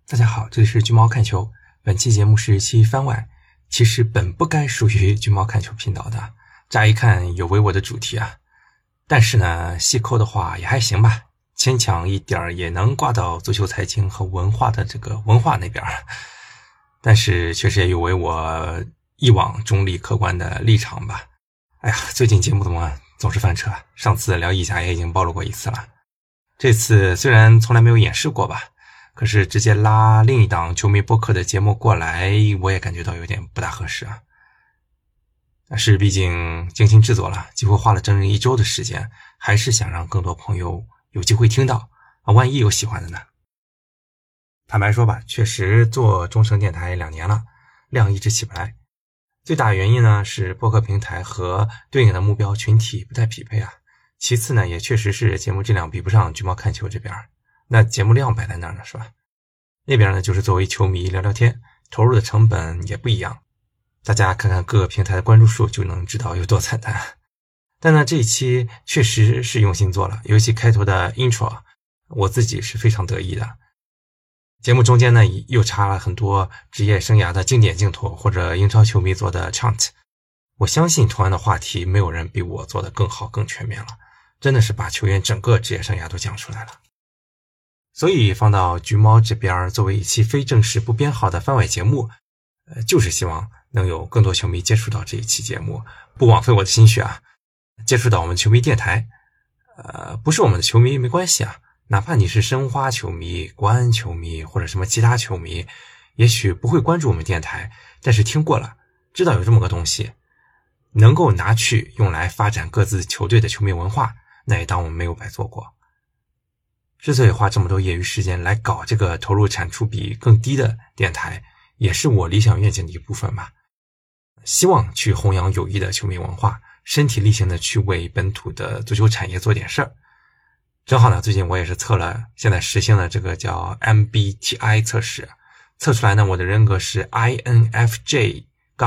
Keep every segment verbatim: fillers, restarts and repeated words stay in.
大家好，这里是橘猫看球，本期节目是一期番外，其实本不该属于橘猫看球频道的，乍一看有违我的主题啊，但是呢细抠的话也还行吧，牵强一点也能挂到足球财经和文化的这个文化那边，但是确实也有违我以往中立客观的立场吧。哎呀，最近节目怎么总是翻车，上次聊意甲也已经暴露过一次了，这次虽然从来没有演示过吧，可是直接拉另一档球迷播客的节目过来，我也感觉到有点不大合适啊。但是毕竟精心制作了，几乎花了整整一周的时间，还是想让更多朋友有机会听到啊，万一有喜欢的呢。坦白说吧，确实做中声电台两年了，量一直起不来。最大原因呢是播客平台和对应的目标群体不太匹配啊。其次呢，也确实是节目质量比不上橘猫看球这边，那节目量摆在那儿呢，是吧？那边呢就是作为球迷聊聊天，投入的成本也不一样。大家看看各个平台的关注数就能知道有多惨淡。但呢这一期确实是用心做了，尤其开头的 intro 我自己是非常得意的。节目中间呢又插了很多职业生涯的经典镜头或者英超球迷做的 chant， 我相信同样的话题没有人比我做得更好更全面了，真的是把球员整个职业生涯都讲出来了。所以放到橘猫这边作为一期非正式不编号的番外节目，呃，就是希望能有更多球迷接触到这一期节目，不枉费我的心血啊，接触到我们球迷电台。呃，不是我们的球迷没关系啊，哪怕你是申花球迷、国安球迷或者什么其他球迷，也许不会关注我们电台，但是听过了，知道有这么个东西，能够拿去用来发展各自球队的球迷文化，那也当我们没有白做过。之所以花这么多业余时间来搞这个投入产出比更低的电台，也是我理想愿景的一部分吧。希望去弘扬友谊的球迷文化，身体力行的去为本土的足球产业做点事儿。正好呢，最近我也是测了现在实行的这个叫 M B T I 测试，测出来呢我的人格是 I N F J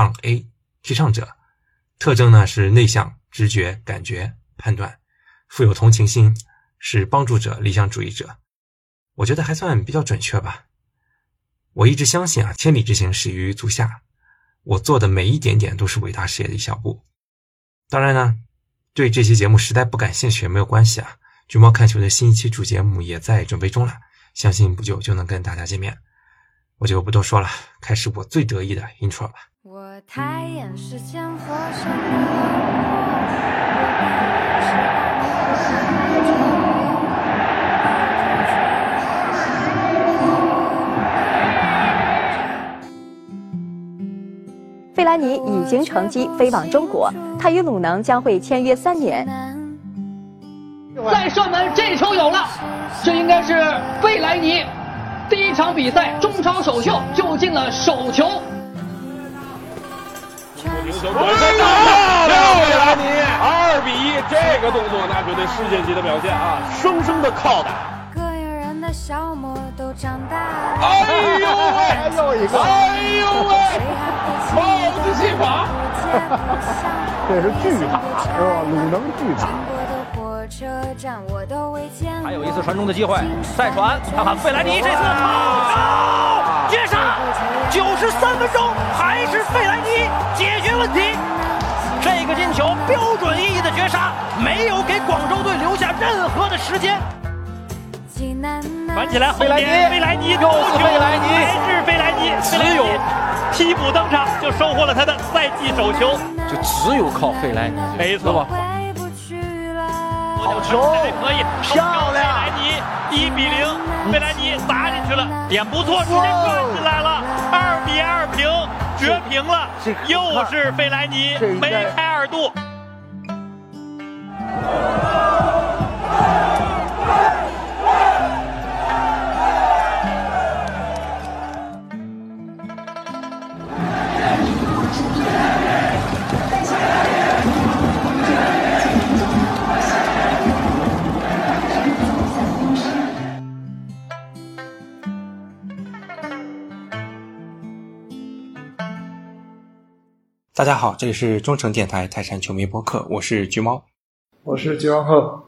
A 提倡者，特征呢是内向、直觉、感觉、判断，富有同情心，是帮助者、理想主义者。我觉得还算比较准确吧。我一直相信啊，千里之行始于足下，我做的每一点点都是伟大事业的一小步。当然呢，对这期节目实在不感兴趣也没有关系啊，橘猫看球的新一期主节目也在准备中了，相信不久就能跟大家见面。我就不多说了，开始我最得意的 intro 吧。 我太厌世间火神的冷漠， 费莱尼已经乘机飞往中国，他与鲁能将会签约三年。 再射门，这球有了，这应该是费莱尼第一场比赛中超首秀就进了首球。 停球，短赛打，漂亮！你二比一，这个动作那绝对世界级的表现啊！生生的靠打。 个人的消磨都长大了。 哎呦喂，又一个！哎呦喂，帽子戏法， 这是巨塔是吧？鲁能巨塔。 还有一次传中的机会，再传，看看费莱尼这次好绝杀，九十三分钟还是费莱尼解决问题。这个进球标准意义的绝杀，没有给广州队留下任何的时间。 反起来， 费莱尼， 费莱尼， 又是费莱尼， 还是费莱尼， 只有替补登场就收获了他的赛季首球， 就只有靠费莱尼， 没错。 好球， 可以漂亮！ 费莱尼一比零，费莱尼砸进去了，点不错，直接转进来了，二比二平，绝平了，又是费莱尼梅开二度。 大家好，这里是中诚电台泰山球迷播客，我是橘猫， 我是吉王鹤。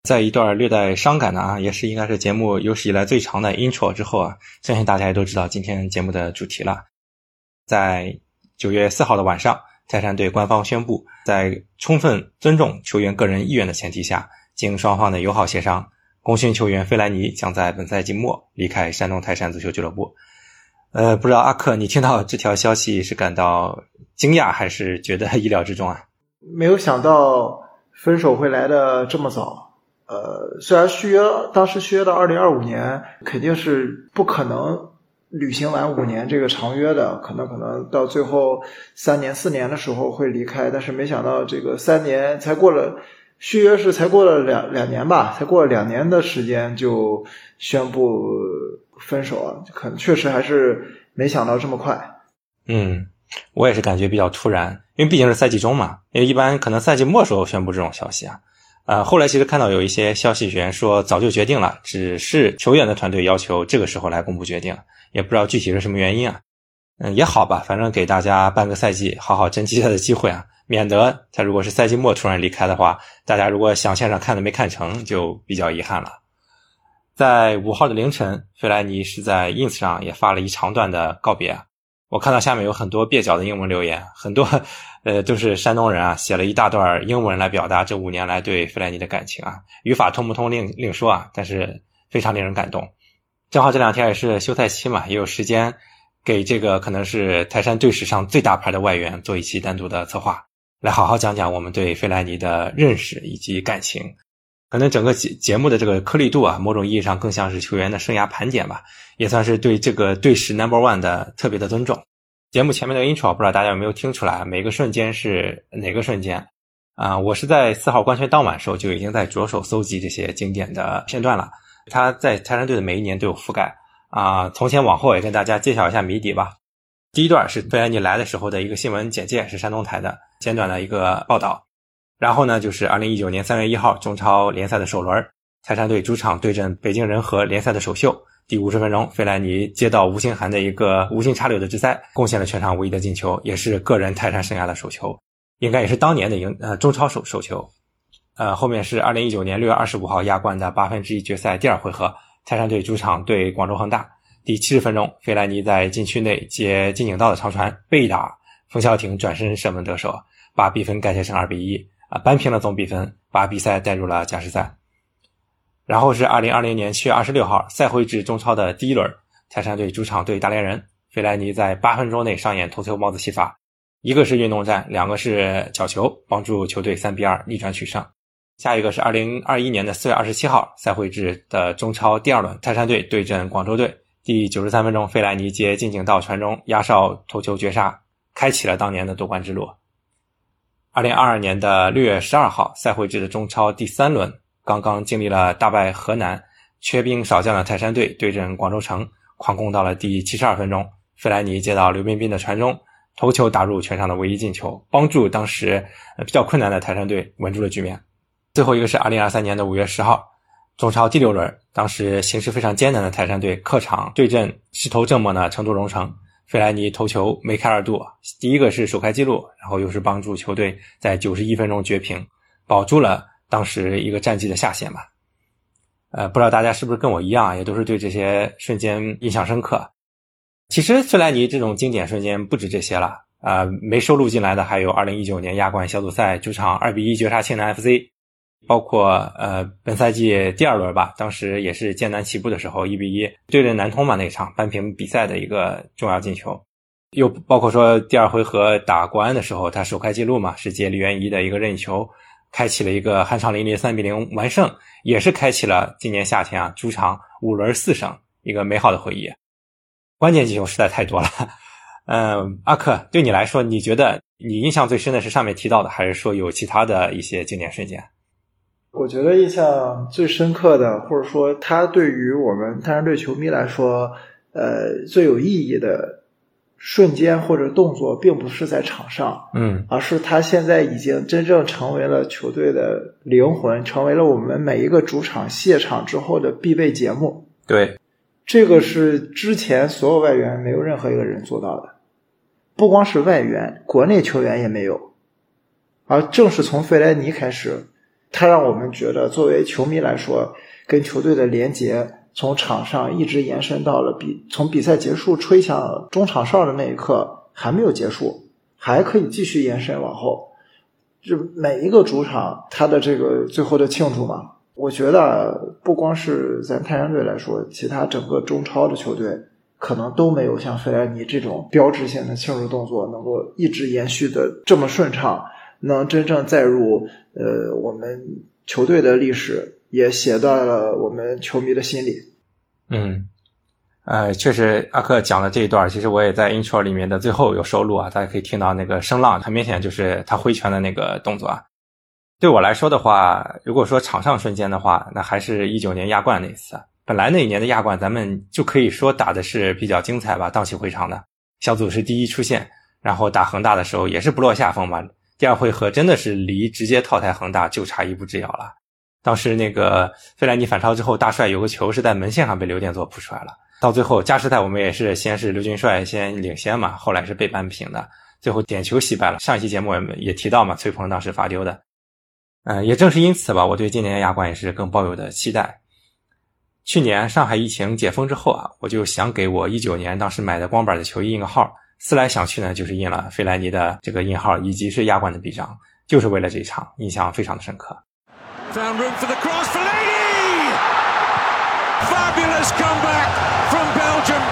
在一段略带伤感的啊，也是应该是节目有史以来最长的 intro 之后啊，相信大家也都知道今天节目的主题了。在九月四号的晚上，泰山队官方宣布，在充分尊重球员个人意愿的前提下，经双方的友好协商，功勋球员费莱尼将在本赛季末离开山东泰山足球俱乐部。呃，不知道阿克，你听到这条消息是感到惊讶还是觉得意料之中啊？ 没有想到分手会来的这么早。呃，虽然续约当时续约到二零二五年，肯定是不可能履行完五年这个长约的，可能可能到最后三年四年的时候会离开，但是没想到这个三年才过了，续约是才过了两两年吧，才过了两年的时间就宣布分手啊，可能确实还是没想到这么快。 嗯，我也是感觉比较突然，因为毕竟是赛季中嘛，因为一般可能赛季末时候宣布这种消息啊。呃，后来其实看到有一些消息源说早就决定了，只是球员的团队要求这个时候来公布决定，也不知道具体是什么原因啊。嗯，也好吧，反正给大家半个赛季好好珍惜他的机会啊，免得他如果是赛季末突然离开的话，大家如果想现场看的没看成，就比较遗憾了。在五号的凌晨，费莱尼是在 ins 上也发了一长段的告别。我看到下面有很多蹩脚的英文留言，很多呃都是山东人啊，写了一大段英文来表达这五年来对费莱尼的感情啊，语法通不通另另说啊，但是非常令人感动。正好这两天也是休赛期嘛，也有时间给这个可能是泰山队史上最大牌的外援做一期单独的策划，来好好讲讲我们对费莱尼的认识以及感情。可能整个节节目的这个颗粒度啊，某种意义上更像是球员的生涯盘点吧，也算是对这个队史 number one 的特别的尊重。节目前面的 intro 不知道大家有没有听出来，每个瞬间是哪个瞬间啊、呃？我是在四号官宣当晚时候就已经在着手搜集这些经典的片段了。他在泰山队的每一年都有覆盖啊、呃，从前往后也跟大家揭晓一下谜底吧。第一段是费莱尼来的时候的一个新闻简介，是山东台的简短的一个报道。然后呢，就是二零一九年三月一号中超联赛的首轮，泰山队主场对阵北京人和联赛的首秀。第五十分钟，费莱尼接到吴兴涵的一个无心插柳的直塞，贡献了全场唯一的进球，也是个人泰山生涯的首球，应该也是当年的赢呃中超首首球。呃，后面是二零一九年六月二十五号亚冠的八分之一决赛第二回合，泰山队主场对广州恒大。第七十分钟，费莱尼在禁区内接金井道的长传，被打，冯潇霆转身射门得手，把比分改写成二比一。啊，扳平了总比分，把比赛带入了加时赛。然后是二零二零年七月二十六号，赛会制中超的第一轮，泰山队主场对大连人，费莱尼在八分钟内上演头球帽子戏法，一个是运动战，两个是角球，帮助球队三比二逆转取胜。下一个是二零二一年的四月二十七号，赛会制的中超第二轮，泰山队对阵广州队，第九十三分钟，费莱尼接金井道传中，压哨头球绝杀，开启了当年的夺冠之路。二零二二年的六月十二号，赛会制的中超第三轮，刚刚经历了大败河南，缺兵少将的泰山队对阵广州城，狂攻到了第七十二分钟，费莱尼接到刘彬彬的传中，头球打入全场的唯一进球，帮助当时比较困难的泰山队稳住了局面。最后一个是二零二三年的五月十号，中超第六轮，当时形势非常艰难的泰山队客场对阵势头正猛的成都蓉城，费莱尼头球梅开二度，第一个是首开纪录，然后又是帮助球队在九十一分钟绝平，保住了当时一个战绩的下限吧。呃，不知道大家是不是跟我一样，也都是对这些瞬间印象深刻。其实费莱尼这种经典瞬间不止这些了，呃，没收录进来的还有二零一九年亚冠小组赛主场二比一绝杀庆南 F C， 包括呃本赛季第二轮吧，当时也是艰难起步的时候一比一对阵南通嘛，那场扳平比赛的一个重要进球。又包括说第二回合打国安的时候，他首开纪录嘛，是接李元怡的一个任意球，开启了一个酣畅淋漓三比零完胜，也是开启了今年夏天啊主场五轮四胜一个美好的回忆。关键进球实在太多了。嗯，阿克，对你来说，你觉得你印象最深的是上面提到的，还是说有其他的一些经典瞬间？ 我觉得印象最深刻的，或者说他对于我们泰山队球迷来说，呃，最有意义的瞬间或者动作，并不是在场上， 嗯， 而是他现在已经真正成为了球队的灵魂，成为了我们每一个主场卸场之后的必备节目。 对， 这个是之前所有外援没有任何一个人做到的，不光是外援，国内球员也没有。而正是从费莱尼开始， 他让我们觉得作为球迷来说，跟球队的连结从场上一直延伸到了比从比赛结束吹响中场哨的那一刻还没有结束，还可以继续延伸往后。就每一个主场他的这个最后的庆祝嘛，我觉得不光是咱泰山队来说，其他整个中超的球队可能都没有像费莱尼这种标志性的庆祝动作能够一直延续的这么顺畅，能真正载入呃我们球队的历史，也写到了我们球迷的心里。 嗯，呃，确实阿克讲的这一段其实我也在 intro 里面的最后有收录啊，大家可以听到那个声浪，很明显就是他挥拳的那个动作啊。对我来说的话，如果说场上瞬间的话，那还是一九年亚冠那一次。本来那一年的亚冠咱们就可以说打的是比较精彩吧，荡气回肠的。小组是第一出线，然后打恒大的时候也是不落下风吧。第二回合真的是离直接淘汰恒大就差一步之遥了。当时那个费莱尼反超之后，大帅有个球是在门线上被刘殿座扑出来了。到最后加时赛我们也是先是刘俊帅先领先嘛，后来是被扳平的，最后点球惜败了。上一期节目也提到嘛，崔鹏当时罚丢的。嗯，也正是因此吧，我对今年亚冠也是更抱有的期待。去年上海疫情解封之后啊，我就想给我一九年当时买的光板的球衣印个号，思来想去呢，就是印了费莱尼的这个印号，以及是亚冠的臂章，就是为了这一场，印象非常的深刻。 Found room for the cross, Fellaini! Fabulous comeback from Belgium.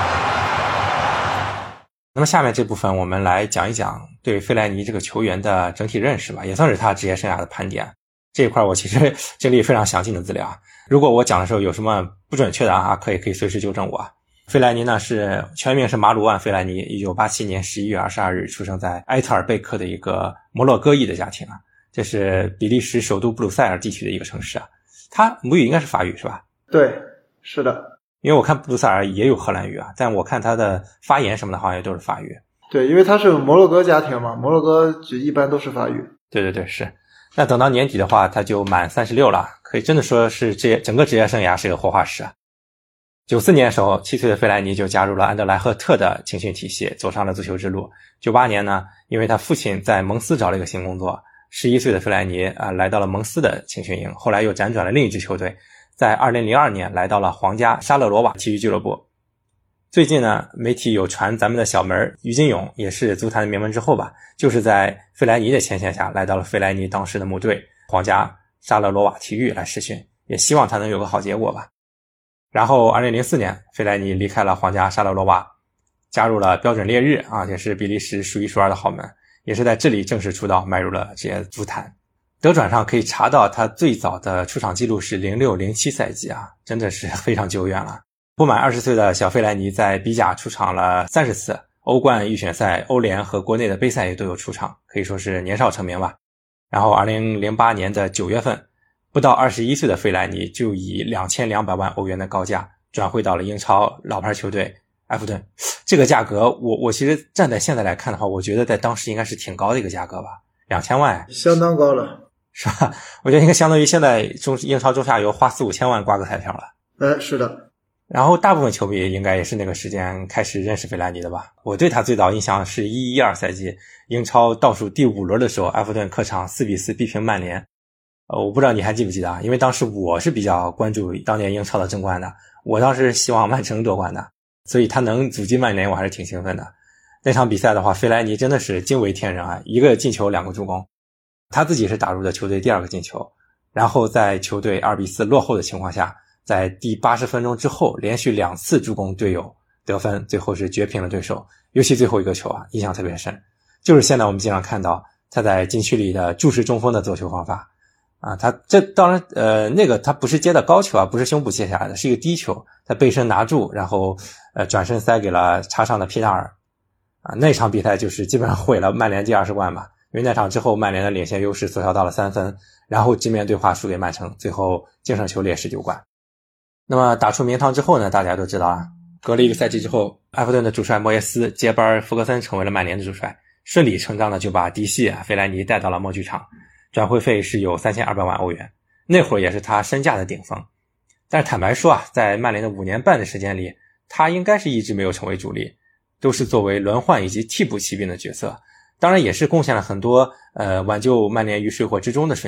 那么下面这部分我们来讲一讲对费莱尼这个球员的整体认识吧，也算是他职业生涯的盘点。这一块我其实整理非常详尽的资料，如果我讲的时候有什么不准确的啊，可以可以随时纠正我。费莱尼呢是全名是马鲁万·费莱尼，一九八七年十一月二十二日出生在埃特尔贝克的一个摩洛哥裔的家庭啊。这是比利时首都布鲁塞尔地区的一个城市啊，他母语应该是法语是吧？ 对，是的。 因为我看布鲁塞尔也有荷兰语啊，但我看他的发言什么的好像也都是法语。 对，因为他是摩洛哥家庭嘛，摩洛哥就一般都是法语。 对对对，是。那等到年底的话，他就满三十六了，可以真的说是职业整个职业生涯是个活化石啊。九四年的时候，七岁的费莱尼就加入了安德莱赫特的青训体系，走上了足球之路。九八年呢，因为他父亲在蒙斯找了一个新工作，十一岁的费莱尼啊、呃、来到了蒙斯的青训营，后来又辗转了另一支球队，在二零零二年来到了皇家沙勒罗瓦体育俱乐部。最近呢，媒体有传咱们的小门于金勇也是足坛的名门之后吧，就是在费莱尼的牵线下来到了费莱尼当时的母队皇家沙勒罗瓦体育来试训，也希望他能有个好结果吧。然后二零零四年，费莱尼离开了皇家沙勒罗瓦，加入了标准烈日啊，也是比利时数一数二的豪门，也是在这里正式出道，迈入了职业足坛。德转上可以查到他最早的出场记录是零六零七赛季啊，真的是非常久远了。不满二十岁的小费莱尼在比甲出场了三十次，欧冠预选赛、欧联和国内的杯赛也都有出场，可以说是年少成名吧。然后二零零八年的九月份，不到二十一岁的费莱尼就以两千两百万欧元的高价转会到了英超老牌球队埃弗顿。这个价格我我其实站在现在来看的话，我觉得在当时应该是挺高的一个价格吧，两千万相当高了， 是吧？我觉得应该相当于现在中英超中下游花四五千万刮个彩票了。 呃，是的。 然后大部分球迷应该也是那个时间开始认识费莱尼的吧。我对他最早印象是一一二赛季英超倒数第五轮的时候，埃弗顿客场四比四逼平曼联。呃，我不知道你还记不记得啊？因为当时我是比较关注当年英超的争冠的，我当时希望曼城夺冠的，所以他能阻击曼联我还是挺兴奋的。那场比赛的话，费莱尼真的是惊为天人啊，一个进球两个助攻，他自己是打入的球队第二个进球，然后在球队二比四落后的情况下，在第八十分钟之后连续两次助攻队友得分，最后是绝平了对手。尤其最后一个球啊，印象特别深，就是现在我们经常看到他在禁区里的注视中锋的做球方法啊，他这当然呃那个他不是接的高球啊，不是胸部接下来的，是一个低球，他背身拿住，然后呃转身塞给了插上的皮纳尔啊，那场比赛就是基本上毁了曼联第二十冠吧，因为那场之后曼联的领先优势缩小到了三分，然后直面对话输给曼城，最后净胜球劣势丢冠。那么打出名堂之后呢，大家都知道啊，隔了一个赛季之后，埃弗顿的主帅莫耶斯接班福格森成为了曼联的主帅，顺理成章的就把嫡系啊费莱尼带到了默剧场，转会费是有三千二百万欧元，那会儿也是他身价的顶峰。但是坦白说啊，在曼联的五年半的时间里，他应该是一直没有成为主力，都是作为轮换以及替补骑兵的角色，当然也是贡献了很多呃挽救曼联于水火之中的瞬间，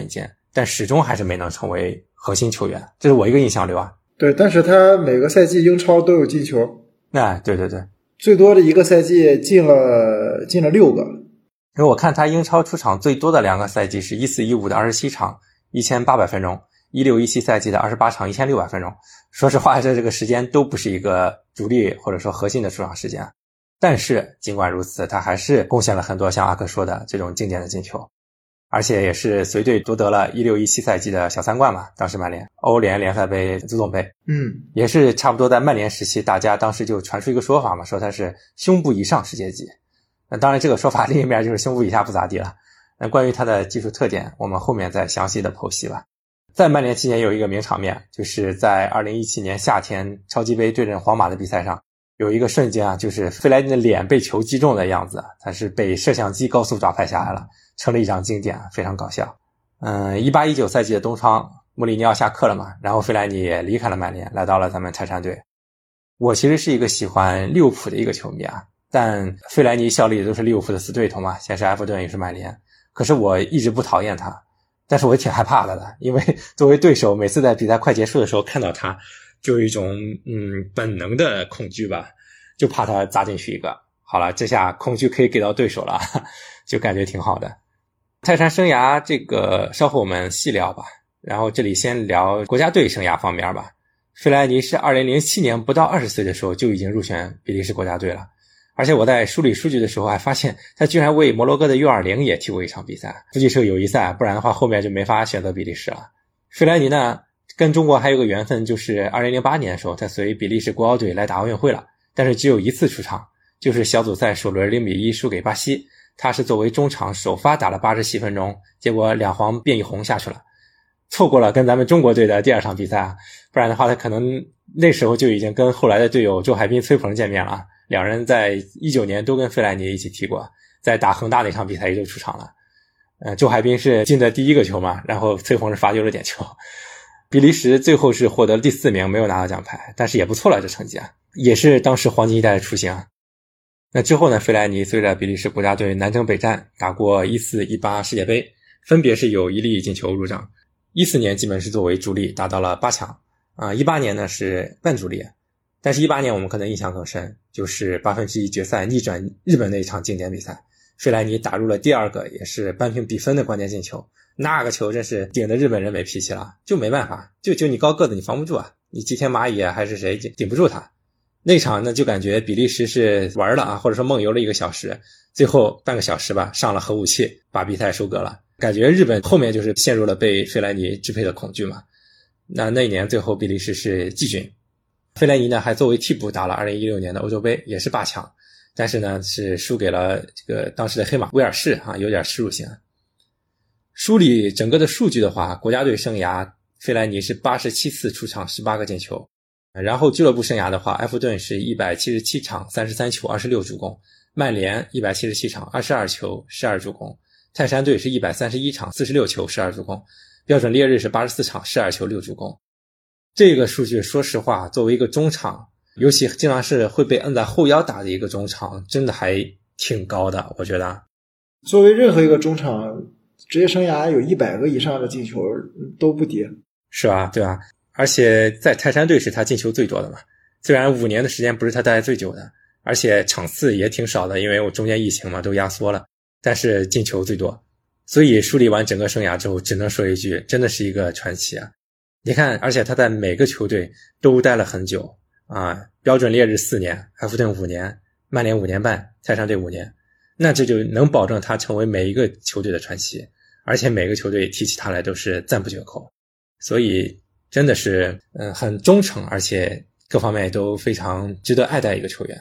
但始终还是没能成为核心球员，这是我一个印象流啊。 对，但是他每个赛季英超都有进球。 哎，对对对， 最多的一个赛季进了进了六个。 因为我看他英超出场最多的两个赛季是一四一五的二十七场一千八百分钟，一六一七赛季的二十八场一千六百分钟。说实话，这这个时间都不是一个主力或者说核心的出场时间。但是尽管如此，他还是贡献了很多像阿克说的这种经典的进球，而且也是随队夺得了一六一七赛季的小三冠嘛，当时曼联欧联联赛杯、足总杯。 嗯， 也是差不多在曼联时期，大家当时就传出一个说法嘛，说他是胸部以上世界级。那当然这个说法另一面就是胸部以下不咋地了。那关于他的技术特点，我们后面再详细的剖析吧。在曼联期间有一个名场面，就是在二零一七年夏天超级杯对阵皇马的比赛上，有一个瞬间啊，就是费莱尼的脸被球击中的样子，他是被摄像机高速抓拍下来了，成了一张经典，非常搞笑。嗯，一八一九赛季的冬窗，穆里尼奥下课了嘛，然后费莱尼也离开了曼联，来到了咱们泰山队。我其实是一个喜欢利物浦的一个球迷啊，但费莱尼效力的都是利物浦的死对头嘛，先是埃弗顿也是曼联，可是我一直不讨厌他，但是我也挺害怕的的，因为作为对手，每次在比赛快结束的时候看到他，就有一种嗯本能的恐惧吧，就怕他砸进去一个。好了，这下恐惧可以给到对手了，就感觉挺好的。泰山生涯这个稍后我们细聊吧，然后这里先聊国家队生涯方面吧。费莱尼是二零零七年不到二十岁的时候就已经入选比利时国家队了，而且我在梳理数据的时候还发现他居然为摩洛哥的 U 二十 也踢过一场比赛，估计是个友谊赛，不然的话后面就没法选择比利时了。费莱尼呢跟中国还有个缘分，就是二零零八年的时候他随比利时国奥队来打奥运会了，但是只有一次出场，就是小组赛首轮零比一输给巴西，他是作为中场首发打了八十七分钟，结果两黄变一红下去了，错过了跟咱们中国队的第二场比赛啊，不然的话他可能那时候就已经跟后来的队友周海滨、崔鹏见面了，两人在一九年都跟费莱尼一起踢过，在打恒大那场比赛也就出场了。呃，周海滨是进的第一个球嘛，然后崔鹏是罚丢了点球。比利时最后是获得了第四名，没有拿到奖牌，但是也不错了，这成绩啊，也是当时黄金一代的雏形啊。那之后呢，费莱尼随着比利时国家队南征北战，打过一四一八世界杯，分别是有一粒进球入账。一四年基本是作为主力打到了八强啊，一八年呢是半主力，但是一八年我们可能印象更深，就是八分之一决赛逆转日本那一场经典比赛，费莱尼打入了第二个也是扳平比分的关键进球，那个球真是顶得日本人没脾气了，就没办法，就就你高个子你防不住啊，你吉田麻也还是谁顶不住他。那场呢就感觉比利时是玩了啊，或者说梦游了一个小时，最后半个小时吧上了核武器把比赛收割了，感觉日本后面就是陷入了被费莱尼支配的恐惧嘛。那那一年最后比利时是季军，费莱尼呢还作为替补打了二零一六年的欧洲杯，也是八强，但是呢是输给了这个当时的黑马威尔士啊，有点耻辱性。梳理整个的数据的话，国家队生涯费莱尼是八十七次出场十八个进球，然后俱乐部生涯的话，埃弗顿是一百七十七场三十三球二十六助攻，曼联一百七十七场二十二球十二助攻，泰山队是一百三十一场四十六球十二助攻，标准烈日是八十四场十二球六助攻。这个数据说实话作为一个中场，尤其经常是会被摁在后腰打的一个中场，真的还挺高的，我觉得。 作为任何一个中场，职业生涯有一百个以上的进球都不低。 是啊，对啊，而且在泰山队是他进球最多的嘛，虽然五年的时间不是他待最久的，而且场次也挺少的，因为我中间疫情嘛都压缩了，但是进球最多。所以梳理完整个生涯之后，只能说一句，真的是一个传奇啊！你看，而且他在每个球队都待了很久啊，标准烈日四年，埃弗顿五年，曼联五年半，泰山队五年，那这就能保证他成为每一个球队的传奇，而且每个球队提起他来都是赞不绝口，所以真的是嗯很忠诚，而且各方面都非常值得爱戴一个球员。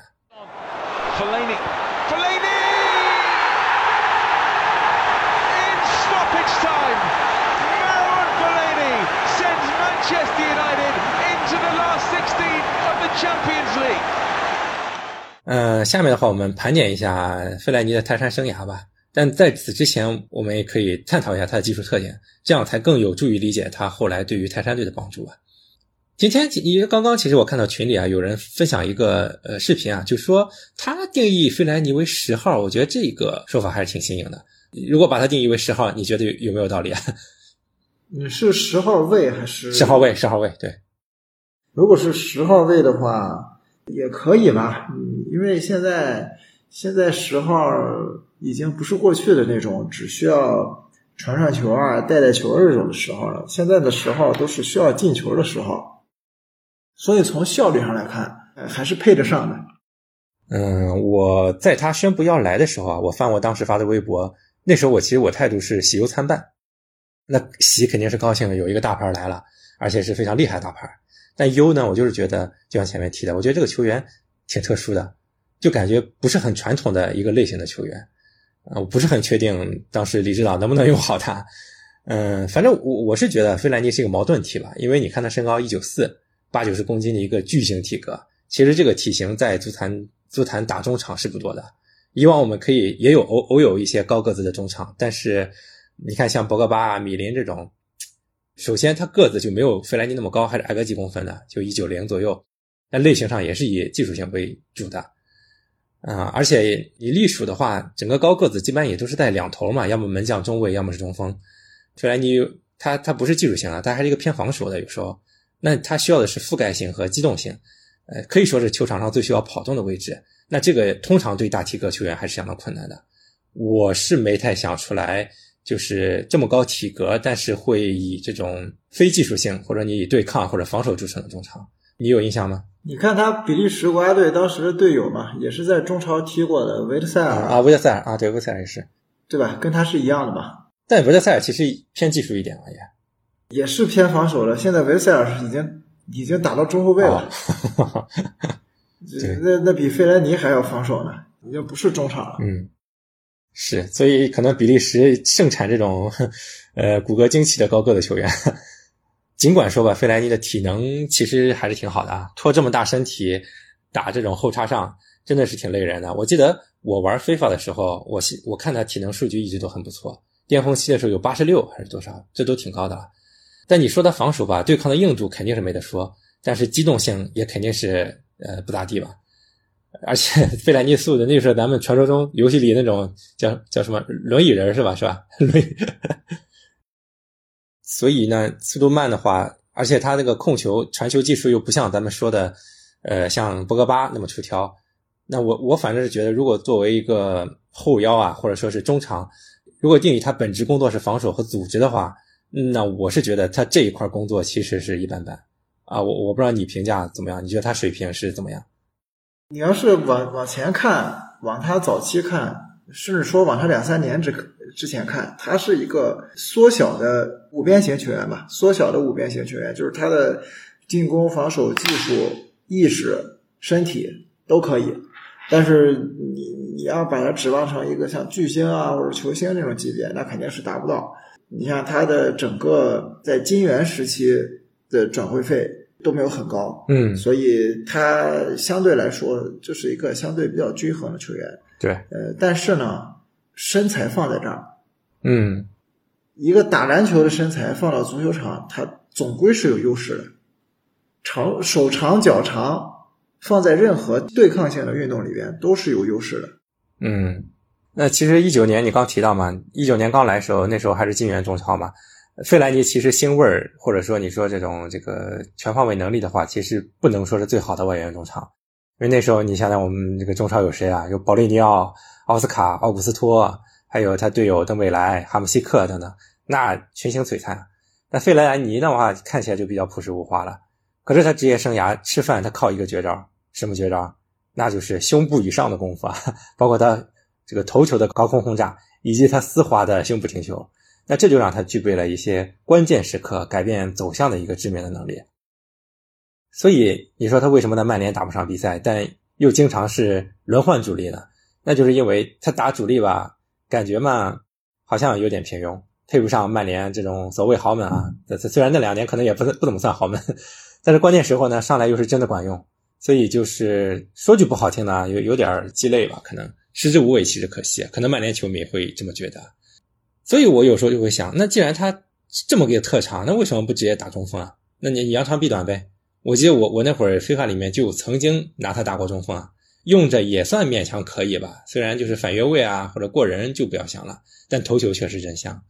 Fellaini, Fellaini! In stoppage time, Marouane Fellaini sends Manchester United into the last sixteen of the Champions League. 呃，下面的话我们盘点一下费莱尼的泰山生涯吧。但在此之前，我们也可以探讨一下他的技术特点，这样才更有助于理解他后来对于泰山队的帮助啊。今天因为刚刚其实我看到群里啊有人分享一个呃视频啊，就说他定义费莱尼为十号，我觉得这个说法还是挺新颖的。如果把他定义为十号，你觉得有有没有道理啊？ 你是十号位还是？ 十号位，十号位，对。 如果是十号位的话，也可以吧。嗯，因为现在现在十号已经不是过去的那种只需要传传球啊、带带球这种的时候了。现在的十号都是需要进球的时候，所以从效率上来看，呃，还是配得上的。 嗯，我在他宣布要来的时候啊，我翻我当时发的微博，那时候我其实我态度是喜忧参半。那喜肯定是高兴的，有一个大牌来了，而且是非常厉害的大牌。但忧呢，我就是觉得就像前面提的，我觉得这个球员挺特殊的，就感觉不是很传统的一个类型的球员。啊、呃，我不是很确定当时李指导能不能用好他。嗯，反正我我是觉得费莱尼是一个矛盾体吧，因为你看他身高一九四，八九十公斤的一个巨型体格，其实这个体型在足坛足坛打中场是不多的。以往我们可以也有偶偶有一些高个子的中场，但是你看像博格巴啊、米林这种，首先他个子就没有费莱尼那么高，还是矮个几公分的，就一九零左右，但类型上也是以技术性为主的。啊、呃，而且你隶属的话，整个高个子基本上也都是带两头嘛，要么门将中卫，要么是中锋。费莱尼他他不是技术型的，他还是一个偏防守的，有时候那他需要的是覆盖性和机动性，呃，可以说是球场上最需要跑动的位置。那这个通常对大体格球员还是相当困难的。我是没太想出来，就是这么高体格，但是会以这种非技术性或者你以对抗或者防守著称的中场，你有印象吗？ 你看他比利时国家队当时的队友嘛，也是在中超踢过的维特塞尔啊，维特塞尔啊，对，维特塞尔也是， 对吧？跟他是一样的嘛。 但维特塞尔其实偏技术一点而言， 也是偏防守的。现在维特塞尔已经已经打到中后卫了， 哦、 那那比费莱尼还要防守呢，已经不是中场了。 嗯，是，所以可能比利时盛产这种呃骨骼惊奇的高个的球员。尽管说吧，费莱尼的体能其实还是挺好的啊，拖这么大身体打这种后插上真的是挺累人的。我记得我玩 FIFA 的时候，我我看他体能数据一直都很不错，巅峰期的时候有八十六还是多少，这都挺高的了。但你说他防守吧，对抗的硬度肯定是没得说，但是机动性也肯定是呃不咋地吧。而且费莱尼速度，那时候咱们传说中游戏里那种叫叫什么轮椅人是吧？是吧？轮椅。所以呢，速度慢的话，而且他那个控球传球技术又不像咱们说的，呃，像博格巴那么出挑。那我我反正是觉得，如果作为一个后腰啊，或者说是中场，如果定义他本职工作是防守和组织的话，那我是觉得他这一块工作其实是一般般啊。我我不知道你评价怎么样？你觉得他水平是怎么样？ 你要是往往前看，往他早期看，甚至说往他两三年之之前看，他是一个缩小的五边形球员吧，缩小的五边形球员，就是他的进攻、防守、技术、意识、身体都可以，但是你你要把他指望成一个像巨星啊或者球星这种级别，那肯定是达不到。你像他的整个在金元时期的转会费都没有很高， 嗯， 所以他相对来说就是一个相对比较均衡的球员。 对， 呃，但是呢，身材放在这儿， 嗯， 一个打篮球的身材放到足球场，他总归是有优势的。长手长脚长，放在任何对抗性的运动里边都是有优势的。 嗯，那其实一九年你刚提到嘛，一九年刚来的时候，那时候还是金元中超嘛。费莱尼其实星味儿，或者说你说这种这个全方位能力的话，其实不能说是最好的外援中场。因为那时候你想想我们这个中超有谁啊？有保利尼奥、奥斯卡、奥古斯托，还有他队友登贝莱、哈姆西克等等，那群星璀璨。那费莱尼的话看起来就比较朴实无华了。可是他职业生涯吃饭他靠一个绝招，什么绝招？那就是胸部以上的功夫啊，包括他这个头球的高空轰炸，以及他丝滑的胸部停球。那这就让他具备了一些关键时刻改变走向的一个致命的能力。所以你说他为什么在曼联打不上比赛，但又经常是轮换主力呢？那就是因为他打主力吧，感觉嘛好像有点平庸，配不上曼联这种所谓豪门啊。虽然那两年可能也不不怎么算豪门，但是关键时候呢，上来又是真的管用。所以就是说句不好听呢，有有点鸡肋吧，可能食之无味，弃之可惜，可能曼联球迷会这么觉得。所以我有时候就会想，那既然他这么个特长，那为什么不直接打中锋啊？那你扬长避短呗。我记得我我那会儿非法里面就曾经拿他打过中锋啊，用着也算勉强可以吧，虽然就是反越位啊或者过人就不要想了，但头球确实真香。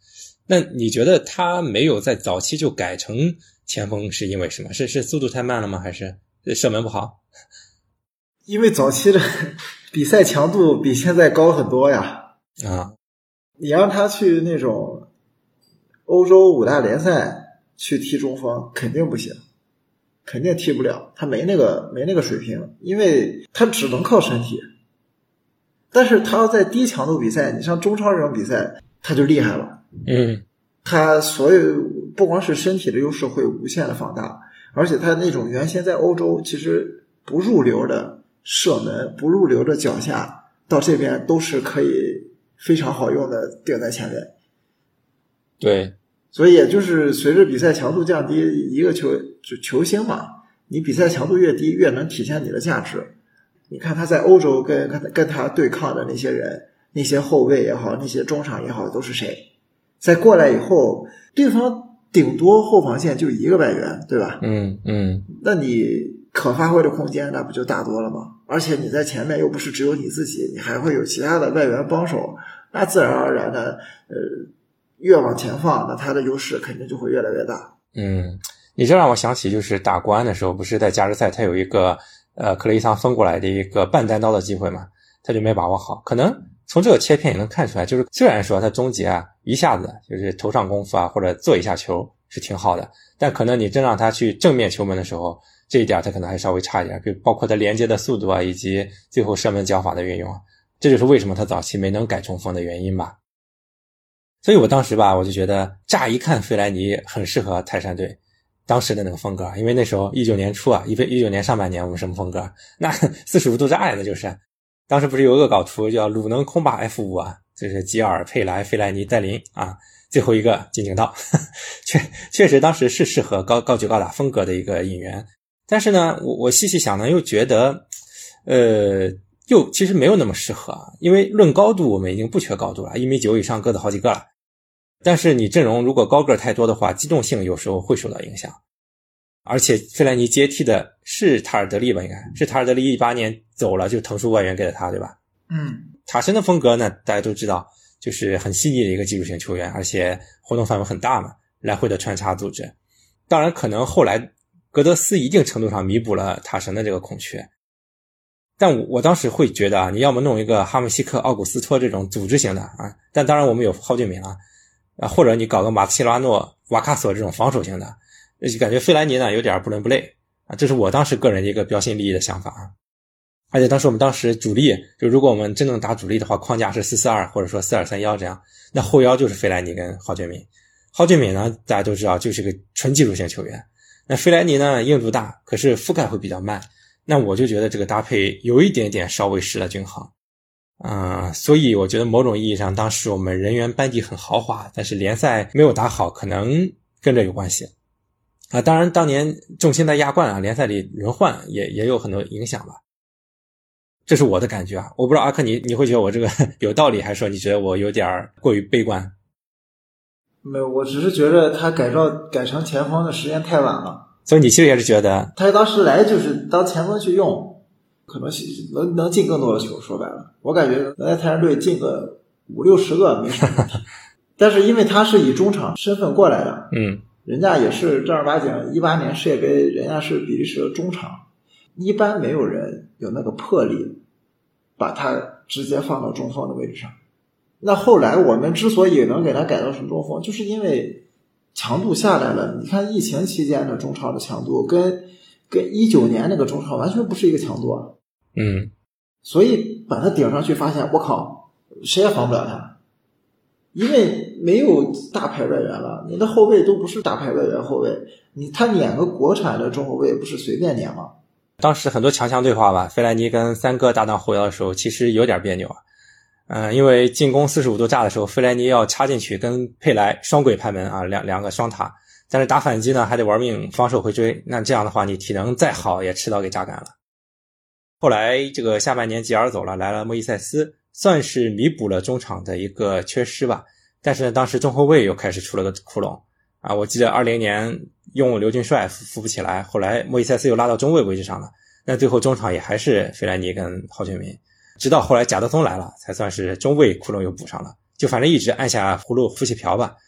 那你觉得他没有在早期就改成前锋是因为什么？是是速度太慢了吗？还是射门不好？ 因为早期的比赛强度比现在高很多呀。 啊， 你让他去那种欧洲五大联赛去踢中锋肯定不行，肯定踢不了，他没那个没那个水平，因为他只能靠身体。但是他要在低强度比赛，你像中超这种比赛他就厉害了。 嗯， 他所有不光是身体的优势会无限的放大，而且他那种原先在欧洲其实不入流的射门，不入流的脚下，到这边都是可以非常好用的顶在前面。 对， 所以也就是随着比赛强度降低，一个球就球星嘛，你比赛强度越低，越能体现你的价值。你看他在欧洲跟跟跟他对抗的那些人，那些后卫也好，那些中场也好，都是谁？再过来以后，对方顶多后防线就一个外援，对吧？ 嗯嗯， 那你可发挥的空间那不就大多了吗？而且你在前面又不是只有你自己，你还会有其他的外援帮手，那自然而然的，呃，越往前放，那他的优势肯定就会越来越大。 嗯，你这让我想起就是打国安的时候，不是在加时赛他有一个呃克雷伊桑分过来的一个半单刀的机会嘛，他就没把握好。可能从这个切片也能看出来，就是虽然说他终结啊一下子就是头上功夫啊或者做一下球是挺好的，但可能你真让他去正面球门的时候，这一点他可能还稍微差一点，比如包括他连接的速度啊，以及最后射门脚法的运用啊，这就是为什么他早期没能改中锋的原因吧。所以我当时吧，我就觉得乍一看费莱尼很适合泰山队当时的那个风格，因为那时候一九年初啊，一九年上半年我们什么风格？那四十五度炸呀，那就是。当时不是有恶搞图叫鲁能空霸 F 五 啊，就是吉尔、佩莱、费莱尼、戴林啊，最后一个金井道。确确实当时是适合高高举高打风格的一个引援。但是呢，我我细细想呢，又觉得呃又其实没有那么适合，因为论高度我们已经不缺高度了，一米九以上个子好几个了。但是你阵容如果高个太多的话，机动性有时候会受到影响。而且费莱尼接替的是塔尔德利吧，应该是塔尔德利一八年走了，就腾出外援给了他，对吧？ 嗯， 塔什的风格呢，大家都知道，就是很细腻的一个技术型球员，而且活动范围很大嘛，来回的穿插组织。当然可能后来格德斯一定程度上弥补了塔什的这个空缺，但我我当时会觉得啊，你要么弄一个哈姆西克、奥古斯托这种组织型的啊，但当然我们有蒿俊闵了啊，或者你搞个马斯切拉诺、瓦卡索这种防守型的。就感觉费莱尼呢有点不伦不类啊，这是我当时个人的一个标新立异的想法啊。而且当时我们当时主力，就如果我们真正打主力的话，框架是四四二或者说四二三一这样，那后腰就是费莱尼跟蒿俊闵。蒿俊闵呢大家都知道就是个纯技术型球员，那费莱尼呢硬度大，可是覆盖会比较慢，那我就觉得这个搭配有一点点稍微失了均衡。嗯、呃，所以我觉得某种意义上当时我们人员班底很豪华，但是联赛没有打好，可能跟这有关系。啊，当然当年重心在亚冠啊，联赛里轮换也也有很多影响吧。这是我的感觉啊，我不知道阿克你你会觉得我这个有道理，还是说你觉得我有点过于悲观？ 没有，我只是觉得他改造改成前锋的时间太晚了。 所以你其实也是觉得他当时来就是当前锋去用，可能能能进更多的球。说白了，我感觉能在泰山队进个五六十个没什么问题。但是因为他是以中场身份过来的， 嗯。 人家也是正儿八经一八年世界杯，人家是比利时的中场，一般没有人有那个魄力把他直接放到中锋的位置上。那后来我们之所以能给他改造成中锋，就是因为强度下来了。你看疫情期间的中超的强度跟跟一九年那个中超完全不是一个强度啊。 嗯， 所以把他顶上去，发现我靠，谁也防不了他。因为没有大牌外援了，你的后卫都不是大牌外援后卫，你他撵个国产的中后卫不是随便撵吗？ 当时很多强强对话吧，费莱尼跟三哥搭档后腰的时候其实有点别扭啊。嗯、呃，因为进攻四十五度炸的时候，费莱尼要插进去跟佩莱双轨拍门啊，两两个双塔，但是打反击呢还得玩命防守回追，那这样的话你体能再好也迟早给榨干了。后来这个下半年吉尔走了，来了莫伊塞斯，算是弥补了中场的一个缺失吧。但是呢，当时中后卫又开始出了个窟窿啊！我记得二零年用刘俊帅扶扶不起来，后来莫伊塞斯又拉到中卫位置上了，那最后中场也还是费莱尼跟蒿俊闵，直到后来贾德松来了，才算是中卫窟窿又补上了。就反正一直按下葫芦呼气瓢吧。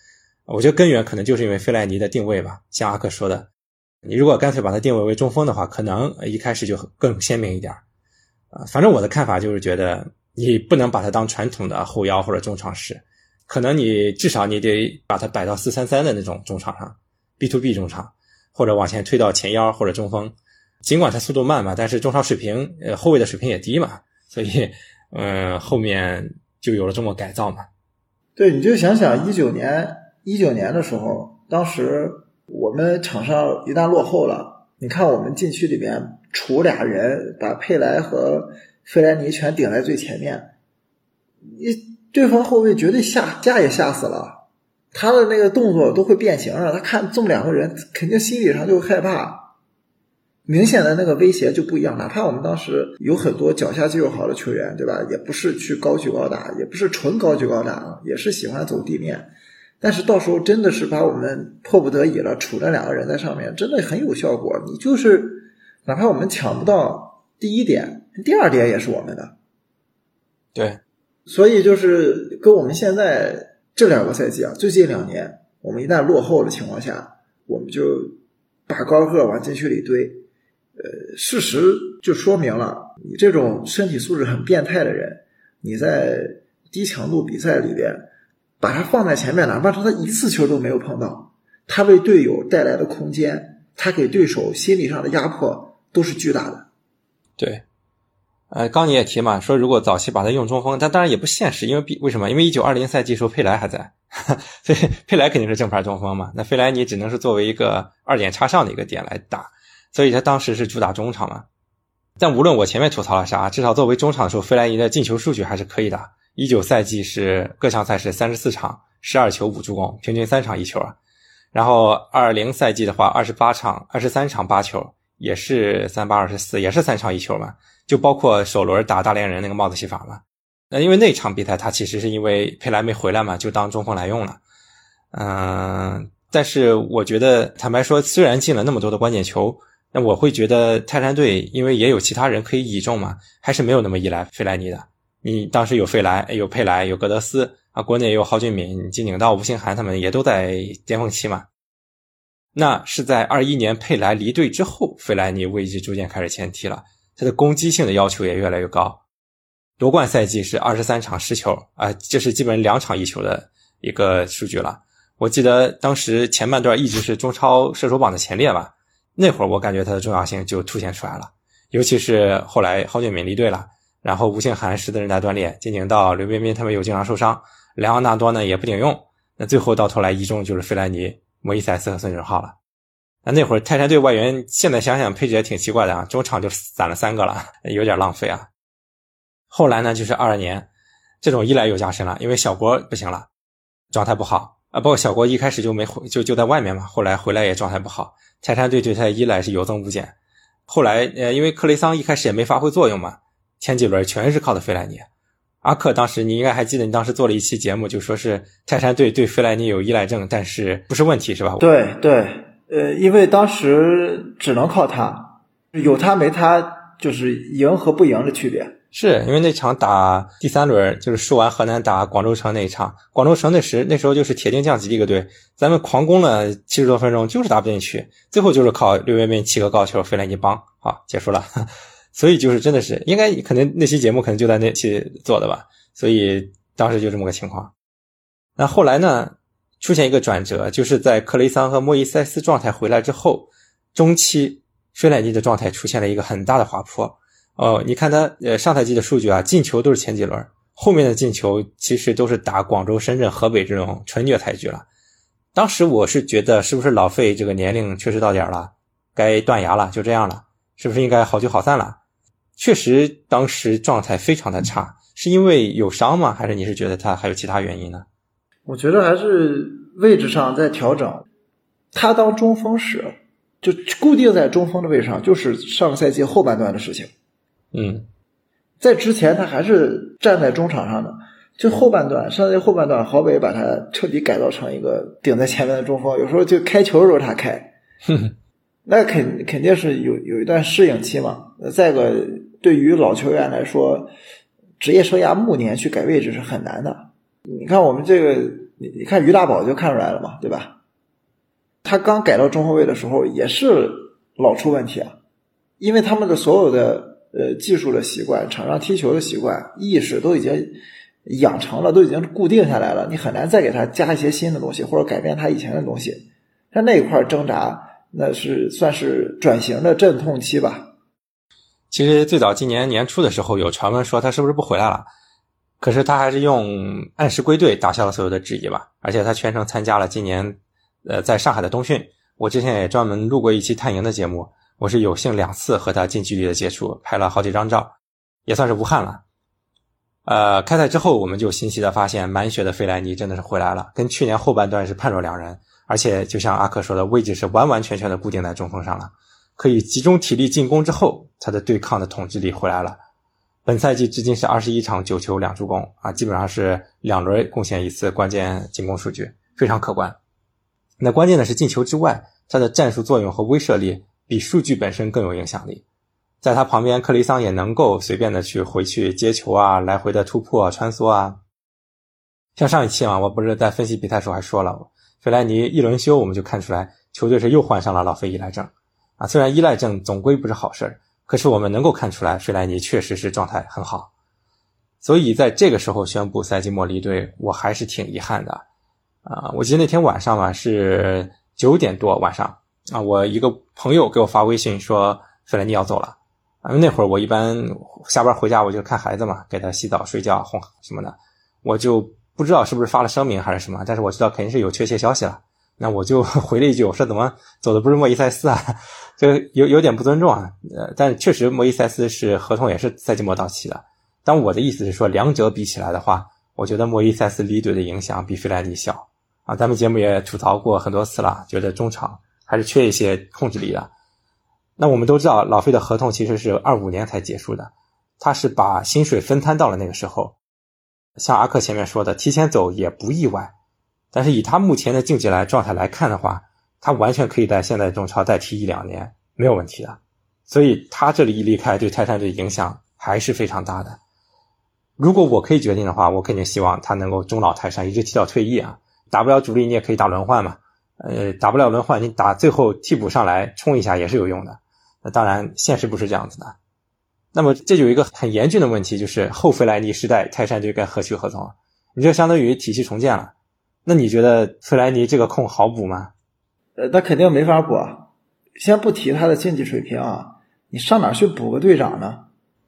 我觉得根源可能就是因为费莱尼的定位吧，像阿克说的，你如果干脆把他定位为中锋的话，可能一开始就更鲜明一点啊。反正我的看法就是觉得你不能把他当传统的后腰或者中场使，可能你至少你得把他摆到四三三的那种中场上 B to B 中场，或者往前推到前腰或者中锋。尽管他速度慢嘛，但是中场水平呃后卫的水平也低嘛，所以嗯、呃、后面就有了这么改造嘛。 对，你就想想一九年一九年的时候，当时我们场上一旦落后了，你看我们禁区里面除俩人把佩莱和费莱尼全顶在最前面，你对方后卫绝对吓吓也吓死了，他的那个动作都会变形了，他看这么两个人肯定心理上就害怕，明显的那个威胁就不一样。哪怕我们当时有很多脚下肌肉好的球员，对吧，也不是去高举高打，也不是纯高举高打，也是喜欢走地面，但是到时候真的是把我们迫不得已了，杵着两个人在上面真的很有效果。你就是哪怕我们抢不到第一点，第二点也是我们的。 对， 所以就是跟我们现在这两个赛季啊，最近两年我们一旦落后的情况下，我们就把高个往禁区里堆。呃，事实就说明了，你这种身体素质很变态的人，你在低强度比赛里边把他放在前面，哪怕说他一次球都没有碰到，他为队友带来的空间，他给对手心理上的压迫都是巨大的。 对，呃，刚你也提嘛，说如果早期把他用中锋，但当然也不现实，因为为什么？因为一九二零赛季时候佩莱还在，所以佩莱肯定是正牌中锋嘛，那费莱尼只能是作为一个二点插上的一个点来打。所以他当时是主打中场嘛，但无论我前面吐槽了啥，至少作为中场的时候，费莱尼的进球数据还是可以的。一九赛季是各项赛事三十四场十二球五助攻，平均三场一球啊。然后二零赛季的话二十八场二十三场八球，也是三八二十四，也是三场一球嘛，就包括首轮打大连人那个帽子戏法嘛。那因为那场比赛他其实是因为佩莱没回来嘛，就当中锋来用了。嗯，但是我觉得坦白说，虽然进了那么多的关键球，那我会觉得泰山队因为也有其他人可以倚重嘛，还是没有那么依赖费莱尼的。你当时有费莱，有佩莱，有格德斯啊，国内有郝俊敏、金井道、吴兴涵他们也都在巅峰期嘛。那是在二一年佩莱离队之后，费莱尼位置逐渐开始前踢了，他的攻击性的要求也越来越高。夺冠赛季是二十三场十球啊，这是基本两场一球的一个数据了。我记得当时前半段一直是中超射手榜的前列吧。那会儿我感觉他的重要性就凸显出来了，尤其是后来郝俊敏离队了，然后吴兴涵十字韧带断裂，金井道、刘彬彬他们又经常受伤，莱昂纳多呢也不顶用，那最后到头来一中就是费莱尼、莫伊塞斯和孙准浩了。那那会儿泰山队外援现在想想配置也挺奇怪的啊，中场就散了三个了，有点浪费啊。后来呢就是二二年，这种依赖又加深了，因为小国不行了，状态不好啊，包括小国一开始就没回，就就在外面嘛，后来回来也状态不好。泰山队对他的依赖是有增无减，后来呃，因为克雷桑一开始也没发挥作用嘛，前几轮全是靠的费莱尼。阿克当时你应该还记得，你当时做了一期节目，就说是泰山队对费莱尼有依赖症，但是不是问题是吧？ 对对，呃，因为当时只能靠他，有他没他就是赢和不赢的区别。 是因为那场打第三轮，就是输完河南打广州城那一场，广州城那时那时候就是铁定降级的一个队，咱们狂攻了七十多分钟就是打不进去，最后就是靠刘彬彬七个高球费莱尼帮，好结束了。所以就是真的是应该可能那期节目可能就在那期做的吧，所以当时就这么个情况。那后来呢出现一个转折，就是在克雷桑和莫伊塞斯状态回来之后，中期费莱尼的状态出现了一个很大的滑坡。哦，你看他呃上赛季的数据啊，进球都是前几轮，后面的进球其实都是打广州、深圳、河北这种纯虐菜局了。当时我是觉得是不是老费这个年龄确实到点了，该断崖了，就这样了，是不是应该好聚好散了？确实当时状态非常的差，是因为有伤吗？还是你是觉得他还有其他原因呢？ 我觉得还是位置上在调整，他当中锋时就固定在中锋的位置上，就是上个赛季后半段的事情。 嗯， 在之前他还是站在中场上的，就后半段上赛季后半段郝北把他彻底改造成一个顶在前面的中锋，有时候就开球的时候他开，那肯肯定是有有一段适应期嘛。再一个对于老球员来说，职业生涯暮年去改位置是很难的。你看我们这个你你看于大宝就看出来了嘛，对吧？他刚改到中后卫的时候也是老出问题啊，因为他们的所有的呃技术的习惯、场上踢球的习惯、意识都已经养成了，都已经固定下来了，你很难再给他加一些新的东西或者改变他以前的东西。在那一块挣扎，那是算是转型的阵痛期吧。 其实最早今年年初的时候有传闻说他是不是不回来了，可是他还是用按时归队打消了所有的质疑吧。而且他全程参加了今年呃在上海的冬训，我之前也专门录过一期探营的节目，我是有幸两次和他近距离的接触，拍了好几张照，也算是无憾了。呃，开赛之后我们就欣喜的发现满血的费莱尼真的是回来了，跟去年后半段是判若两人，而且就像阿克说的，位置是完完全全的固定在中锋上了，可以集中体力进攻之后，他的对抗的统治力回来了。本赛季至今是二十一场九球两助攻啊，基本上是两轮贡献一次关键进攻数据，非常可观。那关键的是进球之外，他的战术作用和威慑力比数据本身更有影响力。在他旁边，克雷桑也能够随便的去回去接球啊，来回的突破穿梭啊。像上一期啊，我不是在分析比赛时候还说了，费莱尼一轮休我们就看出来球队是又患上了老费依赖症啊。虽然依赖症总归不是好事，可是我们能够看出来费莱尼确实是状态很好。所以在这个时候宣布赛季末离队，我还是挺遗憾的啊。我记得那天晚上嘛是九点多晚上啊，我一个朋友给我发微信说费莱尼要走了。因为那会儿我一般下班回家我就看孩子嘛，给他洗澡睡觉哄什么的，我就不知道是不是发了声明还是什么，但是我知道肯定是有确切消息了。那我就回了一句，我说怎么走的不是莫伊塞斯啊，这有有点不尊重啊。呃，但确实莫伊塞斯是合同也是赛季末到期的，但我的意思是说两者比起来的话，我觉得莫伊塞斯离队的影响比费莱尼小啊。咱们节目也吐槽过很多次了，觉得中场还是缺一些控制力的。那我们都知道老费的合同其实是二五年才结束的，他是把薪水分摊到了那个时候，像阿克前面说的提前走也不意外，但是以他目前的竞技来状态来看的话，他完全可以在现在中超再踢一两年没有问题的，所以他这里一离开对泰山队影响还是非常大的。如果我可以决定的话，我肯定希望他能够终老泰山一直踢到退役啊，打不了主力你也可以打轮换嘛，呃，打不了轮换你打最后替补上来冲一下也是有用的。那当然现实不是这样子的。那么这就有一个很严峻的问题，就是后费莱尼时代泰山队该何去何从？你这相当于体系重建了，那你觉得费莱尼这个空好补吗？ 呃，那肯定没法补啊。先不提他的竞技水平啊，你上哪去补个队长呢？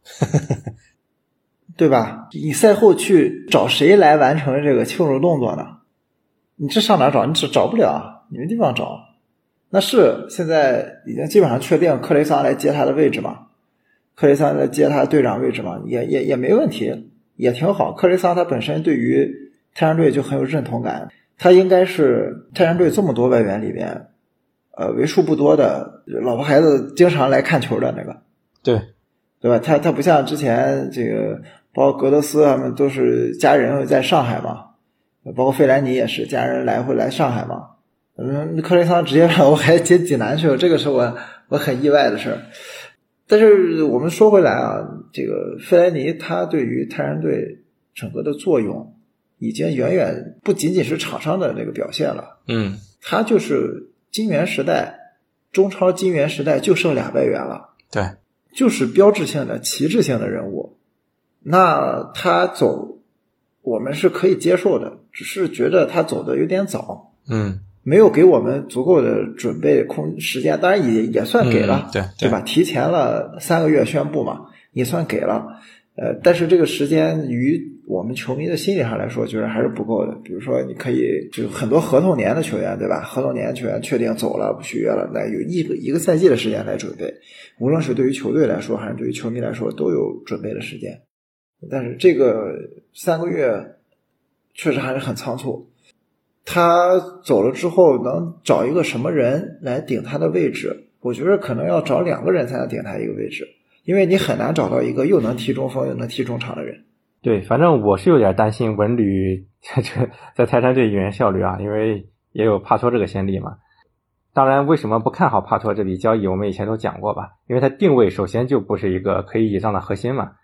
对吧？你赛后去找谁来完成这个庆祝动作呢？你这上哪找？你只找不了，你没地方找。那是现在已经基本上确定克雷桑来接他的位置嘛，克雷桑来接他队长位置嘛，也也也没问题，也挺好。克雷桑他本身对于泰山队就很有认同感，他应该是泰山队这么多外援里边呃为数不多的老婆孩子经常来看球的那个。 对对吧？他他不像之前这个包括格德斯他们都是家人在上海嘛，包括费莱尼也是家人来回来上海嘛。嗯，克雷桑直接让我还接济南去了，这个是我我很意外的事儿。但是我们说回来啊，这个费莱尼他对于泰山队整个的作用已经远远不仅仅是场上的那个表现了。 嗯， 他就是金元时代，中超金元时代就剩俩外援了。 对， 就是标志性的旗帜性的人物。那他走我们是可以接受的，只是觉得他走的有点早。 嗯， 没有给我们足够的准备空时间，当然也也算给了， 嗯、对对, 对吧？提前了三个月宣布嘛，也算给了。呃，但是这个时间于我们球迷的心理上来说，觉得还是不够的。比如说，你可以就很多合同年的球员，对吧？合同年球员确定走了不续约了，那有一个一个赛季的时间来准备，无论是对于球队来说，还是对于球迷来说，都有准备的时间。但是这个三个月确实还是很仓促。他走了之后能找一个什么人来顶他的位置，我觉得可能要找两个人才能顶他一个位置，因为你很难找到一个又能踢中锋又能踢中场的人。 对，反正我是有点担心文旅在泰山队引援效率啊，因为也有帕托这个先例嘛。当然为什么不看好帕托这笔交易我们以前都讲过吧，因为他定位首先就不是一个可以倚仗的核心嘛。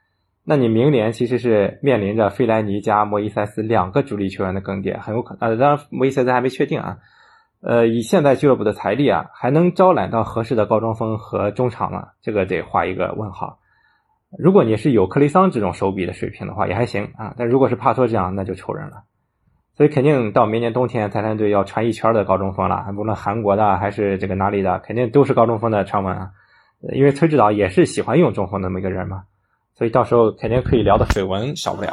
那你明年其实是面临着费莱尼加莫伊塞斯两个主力球员的更迭，很有可能，呃，当然莫伊塞斯还没确定啊。呃，以现在俱乐部的财力啊，还能招揽到合适的高中锋和中场吗？这个得画一个问号。如果你是有克雷桑这种手笔的水平的话，也还行啊。但如果是帕托这样，那就愁人了。所以肯定到明年冬天，泰山队要传一圈的高中锋了，无论韩国的还是这个哪里的，肯定都是高中锋的传闻啊。因为崔指导也是喜欢用中锋的那么一个人嘛，所以到时候肯定可以聊的绯闻少不了。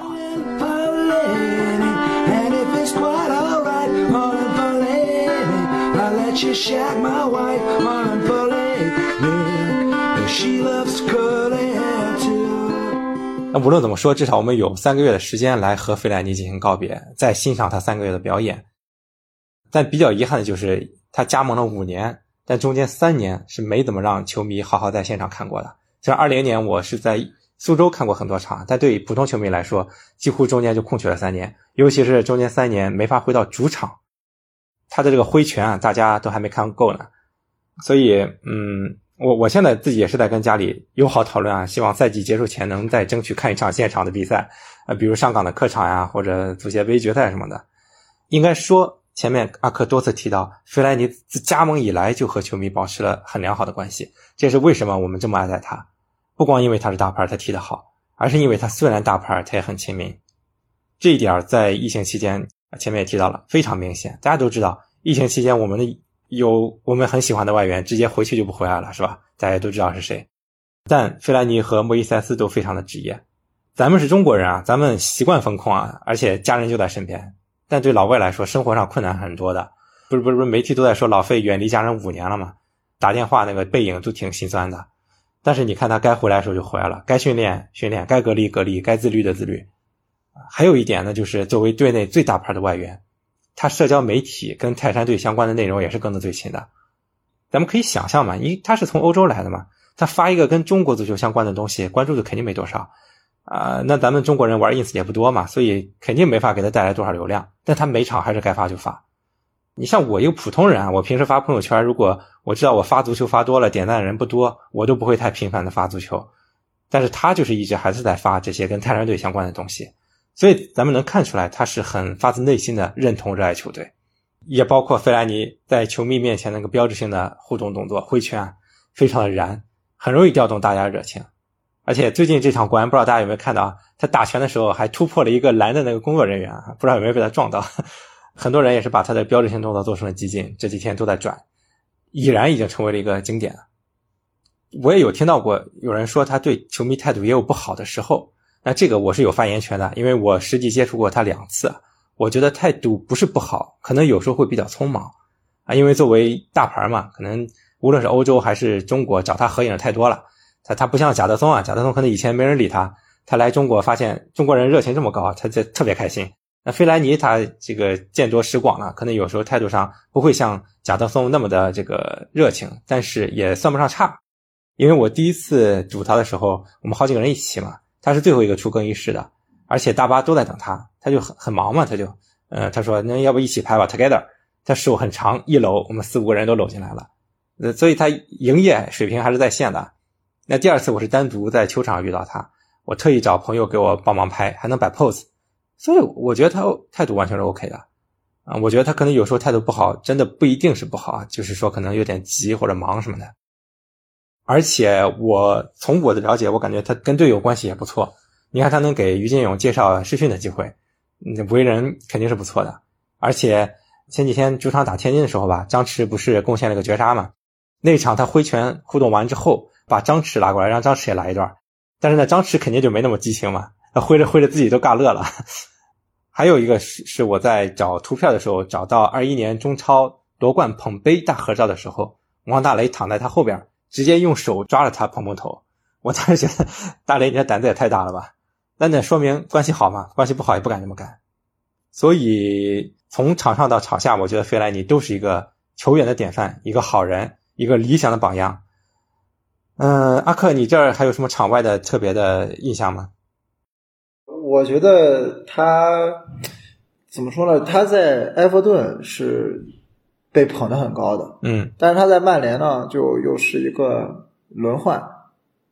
那无论怎么说，至少我们有三个月的时间来和费莱尼进行告别，再欣赏他三个月的表演。但比较遗憾的就是他加盟了五年，但中间三年是没怎么让球迷好好在现场看过的。虽然二零年我是在苏州看过很多场，但对于普通球迷来说，几乎中间就空缺了三年，尤其是中间三年没法回到主场，他的这个挥拳啊，大家都还没看够呢。所以嗯，我我现在自己也是在跟家里友好讨论啊，希望赛季结束前能再争取看一场现场的比赛，呃，比如上港的客场呀，或者足协杯决赛什么的。应该说前面阿克多次提到，费莱尼自加盟以来就和球迷保持了很良好的关系，这是为什么我们这么爱戴他。不光因为他是大牌他踢得好，而是因为他虽然大牌他也很亲民。这一点在疫情期间前面也提到了，非常明显。大家都知道疫情期间我们的有我们很喜欢的外援直接回去就不回来了，是吧？大家都知道是谁。但费莱尼和莫伊塞斯都非常的职业。咱们是中国人啊，咱们习惯风控啊，而且家人就在身边。但对老外来说，生活上困难很多的。不是不是不是，媒体都在说老费远离家人五年了嘛，打电话那个背影都挺心酸的。但是你看他该回来的时候就回来了，该训练训练，该隔离隔离，该自律的自律。还有一点呢，就是作为队内最大牌的外援，他社交媒体跟泰山队相关的内容也是跟得最勤的。咱们可以想象嘛，因为他是从欧洲来的嘛，他发一个跟中国足球相关的东西，关注度肯定没多少啊、呃。那咱们中国人玩 ins 也不多嘛，所以肯定没法给他带来多少流量，但他每场还是该发就发。你像我一个普通人啊，我平时发朋友圈，如果我知道我发足球发多了，点赞的人不多，我都不会太频繁的发足球。但是他就是一直还是在发这些跟泰山队相关的东西，所以咱们能看出来他是很发自内心的认同热爱球队。也包括费莱尼在球迷面前那个标志性的互动动作，挥拳非常的燃，很容易调动大家热情。而且最近这场国安，不知道大家有没有看到，他打拳的时候还突破了一个蓝的那个工作人员，不知道有没有被他撞到。很多人也是把他的标志性动作做成了激进，这几天都在转，已然已经成为了一个经典了。我也有听到过有人说他对球迷态度也有不好的时候，那这个我是有发言权的，因为我实际接触过他两次，我觉得态度不是不好，可能有时候会比较匆忙啊，因为作为大牌嘛，可能无论是欧洲还是中国找他合影的太多了。他他不像贾德松啊，贾德松可能以前没人理他，他来中国发现中国人热情这么高，他就特别开心。那费莱尼他这个见多识广了，可能有时候态度上不会像贾德松那么的这个热情，但是也算不上差。因为我第一次组他的时候，我们好几个人一起嘛，他是最后一个出更衣室的，而且大巴都在等他，他就很很忙嘛，他就呃他说那要不一起拍吧 together， 他手很长，一搂我们四五个人都搂进来了，呃所以他营业水平还是在线的。那第二次我是单独在球场遇到他，我特意找朋友给我帮忙拍，还能摆 pose， 所以我觉得他态度完全是 OK 的啊。我觉得他可能有时候态度不好，真的不一定是不好，就是说可能有点急或者忙什么的。而且我从我的了解，我感觉他跟队友关系也不错。你看他能给于金勇介绍试训的机会，为人肯定是不错的。而且前几天主场打天津的时候吧，张弛不是贡献了个绝杀嘛？那场他挥拳互动完之后，把张弛拉过来，让张弛也来一段。但是呢，张弛肯定就没那么激情嘛，他挥着挥着自己都尬乐了。还有一个是是我在找图片的时候，找到二一年中超夺冠捧杯大合照的时候，王大雷躺在他后边，直接用手抓着他捧捧头。我当时觉得大雷你这胆子也太大了吧，那那说明关系好嘛，关系不好也不敢这么干。所以从场上到场下，我觉得费莱尼都是一个球员的典范，一个好人，一个理想的榜样。嗯，阿克，你这儿还有什么场外的特别的印象吗？ 我觉得他怎么说呢，他在埃弗顿是被捧得很高的， 嗯， 但是他在曼联呢就又是一个轮换，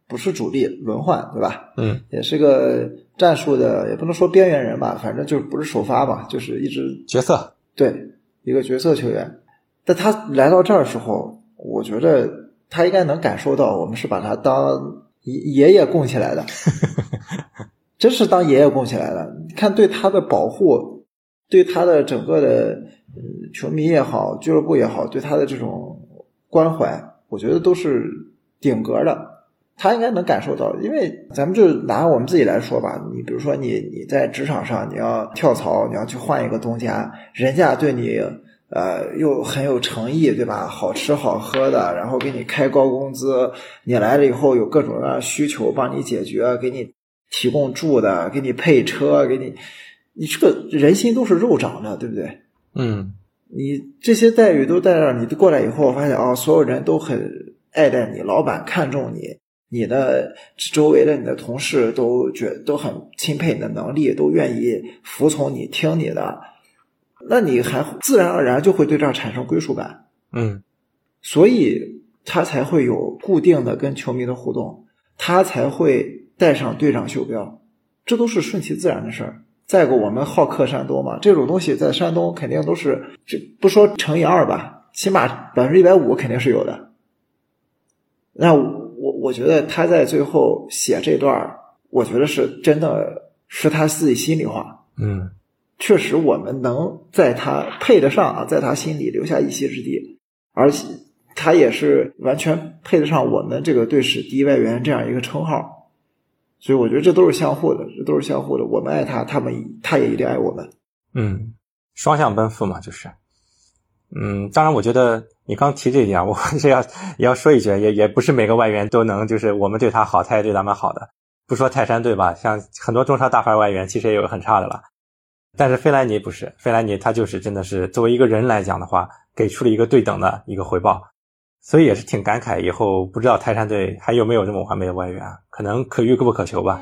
不是主力，轮换，对吧？ 嗯， 也是个战术的，也不能说边缘人吧，反正就是不是首发吧，就是一直角色， 对，一个角色球员。但他来到这儿的时候，我觉得他应该能感受到我们是把他当爷爷供起来的，真是当爷爷供起来的。你看对他的保护，对他的整个的、嗯、球迷也好，俱乐部也好，对他的这种关怀，我觉得都是顶格的。他应该能感受到，因为咱们就拿我们自己来说吧，你比如说你你在职场上你要跳槽，你要去换一个东家，人家对你呃又很有诚意，对吧？好吃好喝的，然后给你开高工资，你来了以后有各种各样的需求帮你解决，给你提供住的，给你配车，给你你这个人心都是肉长的，对不对？ 嗯， 你这些待遇都在这儿，你过来以后发现啊、哦，所有人都很爱戴你，老板看重你，你的周围的你的同事都觉都很钦佩你的能力，都愿意服从你听你的，那你还自然而然就会对这儿产生归属感。 嗯， 所以他才会有固定的跟球迷的互动，他才会带上队长袖标，这都是顺其自然的事儿。再一个我们好客山东嘛，这种东西在山东肯定都是，这不说乘以二吧，起码百分之一百五肯定是有的。那我我觉得他在最后写这段，我觉得是真的是他自己心里话。 嗯， 确实我们能在他配得上啊，在他心里留下一席之地，而且他也是完全配得上我们这个队史第一外援这样一个称号。所以我觉得这都是相互的，这都是相互的。我们爱他，他们他也一定爱我们。 嗯，双向奔赴嘛，就是。嗯，当然，我觉得你刚提这一点，我是要也要说一句，也也不是每个外援都能，就是我们对他好，他也对咱们好的。不说泰山队吧，像很多中超大牌外援，其实也有很差的了。但是费莱尼不是，费莱尼他就是真的是作为一个人来讲的话，给出了一个对等的一个回报。所以也是挺感慨，以后不知道泰山队还有没有这么完美的外援啊？可能可遇不可求吧。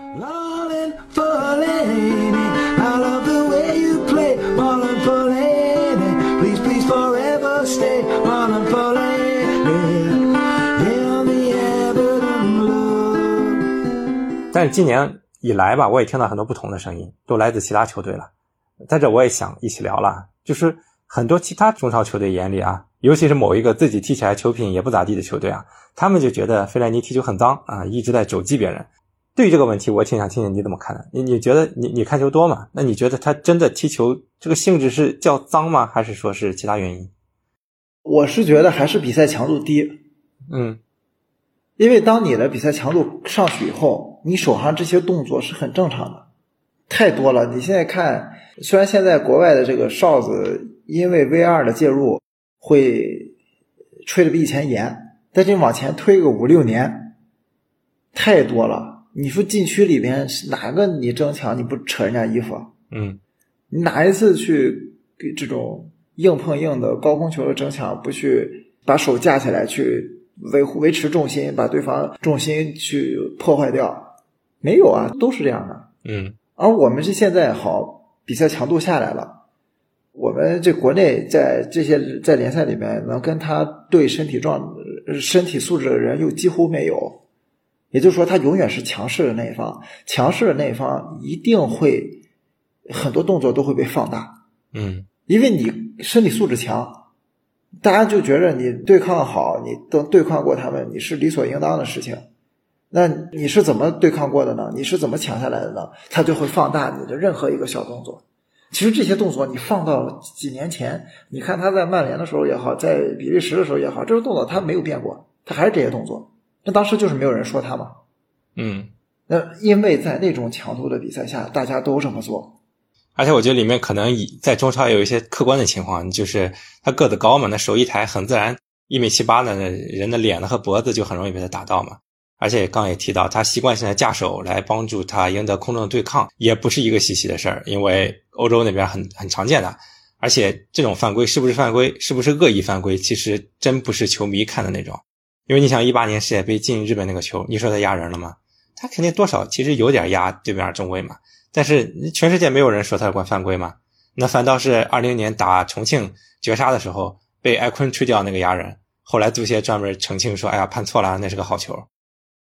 但是今年以来吧，我也听到很多不同的声音，都来自其他球队了。在这我也想一起聊了，就是很多其他中超球队眼里啊，尤其是某一个自己踢起来球品也不咋地的球队啊，他们就觉得费莱尼踢球很脏啊，一直在肘击别人。对于这个问题，我挺想听听你怎么看的。你你觉得你你看球多吗？那你觉得他真的踢球这个性质是叫脏吗？还是说是其他原因？ 我是觉得还是比赛强度低。 嗯， 因为当你的比赛强度上去以后，你手上这些动作是很正常的，太多了。你现在看，虽然现在国外的这个哨子因为 V R 的介入会吹得比以前严，但你往前推个五六年，太多了。你说禁区里边哪个你争抢你不扯人家衣服？ 嗯， 你哪一次去给这种硬碰硬的高空球的争抢不去把手架起来去维护维持重心，把对方重心去破坏掉？没有啊，都是这样的。 嗯， 而我们是现在好比赛强度下来了，我们这国内在这些在联赛里面能跟他对身体状身体素质的人又几乎没有，也就是说他永远是强势的那一方，强势的那一方一定会很多动作都会被放大。 嗯， 因为你身体素质强，大家就觉得你对抗好，你都对抗过他们，你是理所应当的事情。那你是怎么对抗过的呢？你是怎么抢下来的呢？他就会放大你的任何一个小动作。其实这些动作你放到几年前，你看他在曼联的时候也好，在比利时的时候也好，这种动作他没有变过，他还是这些动作。那当时就是没有人说他嘛。 嗯， 那因为在那种强度的比赛下，大家都这么做。 而且我觉得里面可能在中超也有一些客观的情况，就是他个子高嘛，那手一抬很自然一米七八的人的脸和脖子就很容易被他打到嘛。而且刚刚也提到他习惯性的架手来帮助他赢得空中的对抗，也不是一个稀奇的事儿，因为欧洲那边很很常见的。而且这种犯规是不是犯规，是不是恶意犯规，其实真不是球迷看的那种。因为你想一八年世界杯进日本那个球，你说他压人了吗？他肯定多少其实有点压对面中卫嘛，但是全世界没有人说他管犯规嘛。那反倒是二零年打重庆绝杀的时候被艾坤吹掉那个压人，后来足协专门澄清说，哎呀判错了，那是个好球。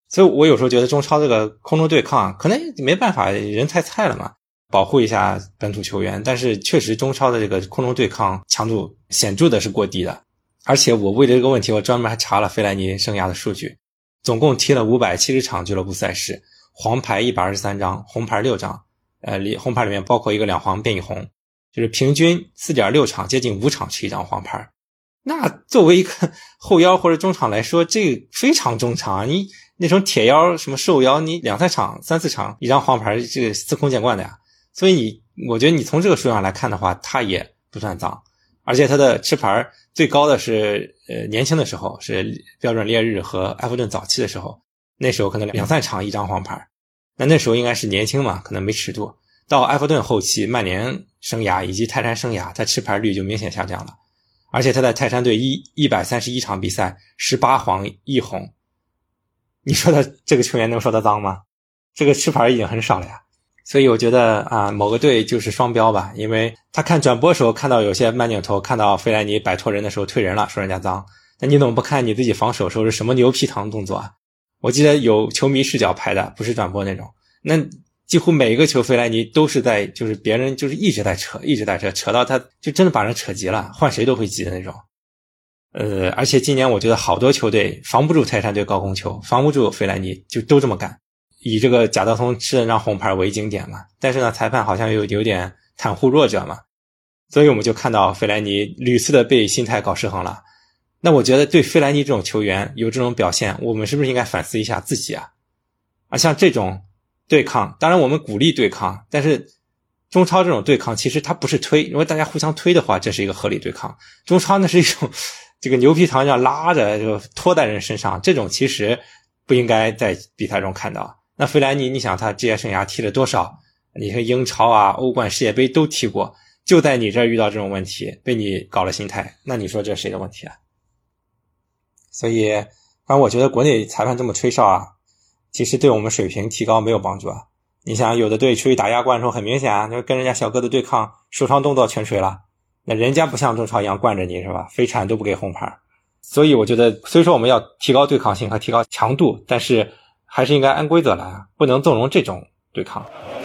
所以我有时候觉得中超这个空中对抗可能没办法，人太菜了嘛，保护一下本土球员，但是确实中超的这个空中对抗强度显著的是过低的。而且我为了这个问题，我专门还查了费莱尼生涯的数据，总共踢了五百七十场俱乐部赛事，黄牌一百二十三张，红牌六张，呃，里红牌里面包括一个两黄变一红，就是平均 四点六 场，接近五场是一张黄牌。那作为一个后腰或者中场来说，这个非常中场，你那种铁腰什么瘦腰，你两三场三四场一张黄牌，这个司空见惯的呀。所以你我觉得你从这个数量来看的话，他也不算脏，而且他的吃牌最高的是呃年轻的时候，是标准烈日和埃弗顿早期的时候，那时候可能两三场一张黄牌，那那时候应该是年轻嘛，可能没尺度。到埃弗顿后期曼联生涯以及泰山生涯，他吃牌率就明显下降了，而且他在泰山队一一百三十一场比赛十八黄一红，你说他这个球员能说他脏吗？这个吃牌已经很少了呀。所以我觉得啊，某个队就是双标吧，因为他看转播的时候看到有些慢镜头，看到费莱尼摆脱人的时候退人了，说人家脏，那你怎么不看你自己防守时候是什么牛皮糖动作啊？我记得有球迷视角拍的，不是转播那种，那几乎每一个球费莱尼都是在就是别人就是一直在扯一直在扯，扯到他就真的把人扯急了，换谁都会急的那种。呃，而且今年我觉得好多球队防不住泰山队高空球，防不住费莱尼，就都这么干，以这个贾德松吃了张红牌为经典嘛。但是呢，裁判好像又有点袒护弱者嘛，所以我们就看到费莱尼屡次的被心态搞失衡了。那我觉得对费莱尼这种球员有这种表现，我们是不是应该反思一下自己啊？啊，像这种对抗，当然我们鼓励对抗，但是中超这种对抗其实它不是推，如果大家互相推的话，这是一个合理对抗。中超那是一种这个牛皮糖这样拉着就拖在人身上，这种其实不应该在比赛中看到。那费莱尼你想他职业生涯踢了多少，你说英超啊欧冠世界杯都踢过，就在你这儿遇到这种问题被你搞了心态，那你说这是谁的问题啊？所以反正我觉得国内裁判这么吹哨啊，其实对我们水平提高没有帮助啊。你想有的队出去打亚冠的时候很明显啊，就跟人家小个子对抗，手长动作全吹了，那人家不像中超一样惯着你是吧，飞铲都不给红牌。所以我觉得虽说我们要提高对抗性和提高强度，但是还是应该按规则来，不能纵容这种对抗。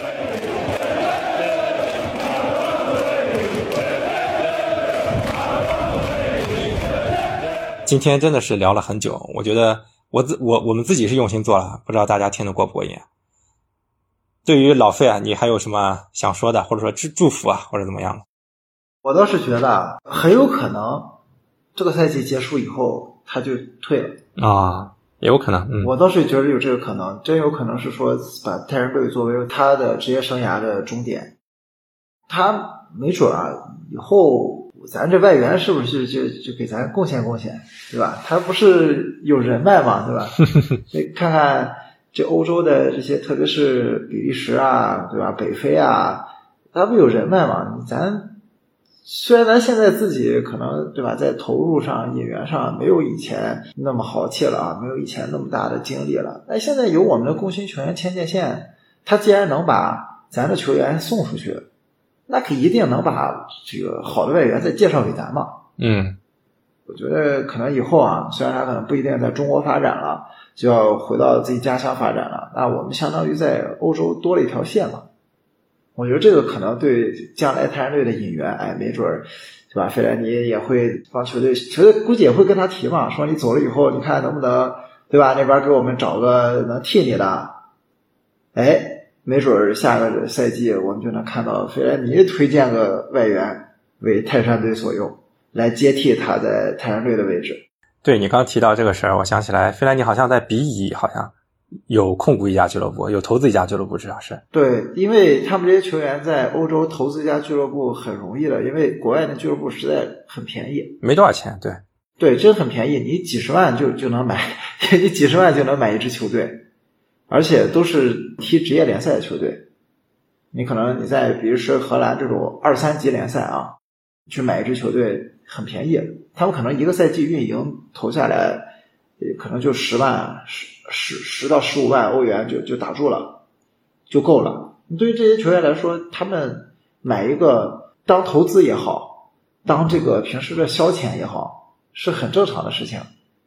今天真的是聊了很久，我觉得我自我我们自己是用心做了，不知道大家听得过不过瘾。对于老费啊，你还有什么想说的，或者说祝福啊，或者怎么样的？ 我倒是觉得很有可能这个赛季结束以后他就退了啊，也有可能。嗯， 我倒是觉得有这个可能，真有可能是说把泰山队作为他的职业生涯的终点。他没准啊，以后咱这外援是不是就就给咱贡献贡献，对吧？他不是有人脉嘛，对吧？你看看这欧洲的这些，特别是比利时啊，对吧？北非啊，他不有人脉嘛？咱虽然咱现在自己可能对吧，在投入上、引援上没有以前那么豪气了啊，没有以前那么大的精力了。但现在有我们的功勋球员牵线线，他既然能把咱的球员送出去，那可一定能把这个好的外援再介绍给咱嘛。 嗯， 我觉得可能以后啊，虽然他可能不一定在中国发展了，就要回到自己家乡发展了，那我们相当于在欧洲多了一条线嘛。我觉得这个可能对将来泰山队的引援，哎，没准对吧？费莱尼也会帮球队，球队估计也会跟他提嘛，说你走了以后，你看能不能对吧？那边给我们找个能替你的，哎。没准下个赛季我们就能看到费莱尼推荐个外援为泰山队所用，来接替他在泰山队的位置。 对，你刚提到这个事儿，我想起来费莱尼好像在比乙好像有控股一家俱乐部，有投资一家俱乐部，至少是。 对，因为他们这些球员在欧洲投资一家俱乐部很容易的，因为国外的俱乐部实在很便宜， 没多少钱。对对，真很便宜，你几十万就就能买，你几十万就能买一支球队。而且都是踢职业联赛的球队，你可能你在比如说荷兰这种二三级联赛啊，去买一支球队很便宜，他们可能一个赛季运营投下来，可能就十万、十十十到十五万欧元就就打住了，就够了。对于这些球员来说，他们买一个当投资也好，当这个平时的消遣也好，是很正常的事情。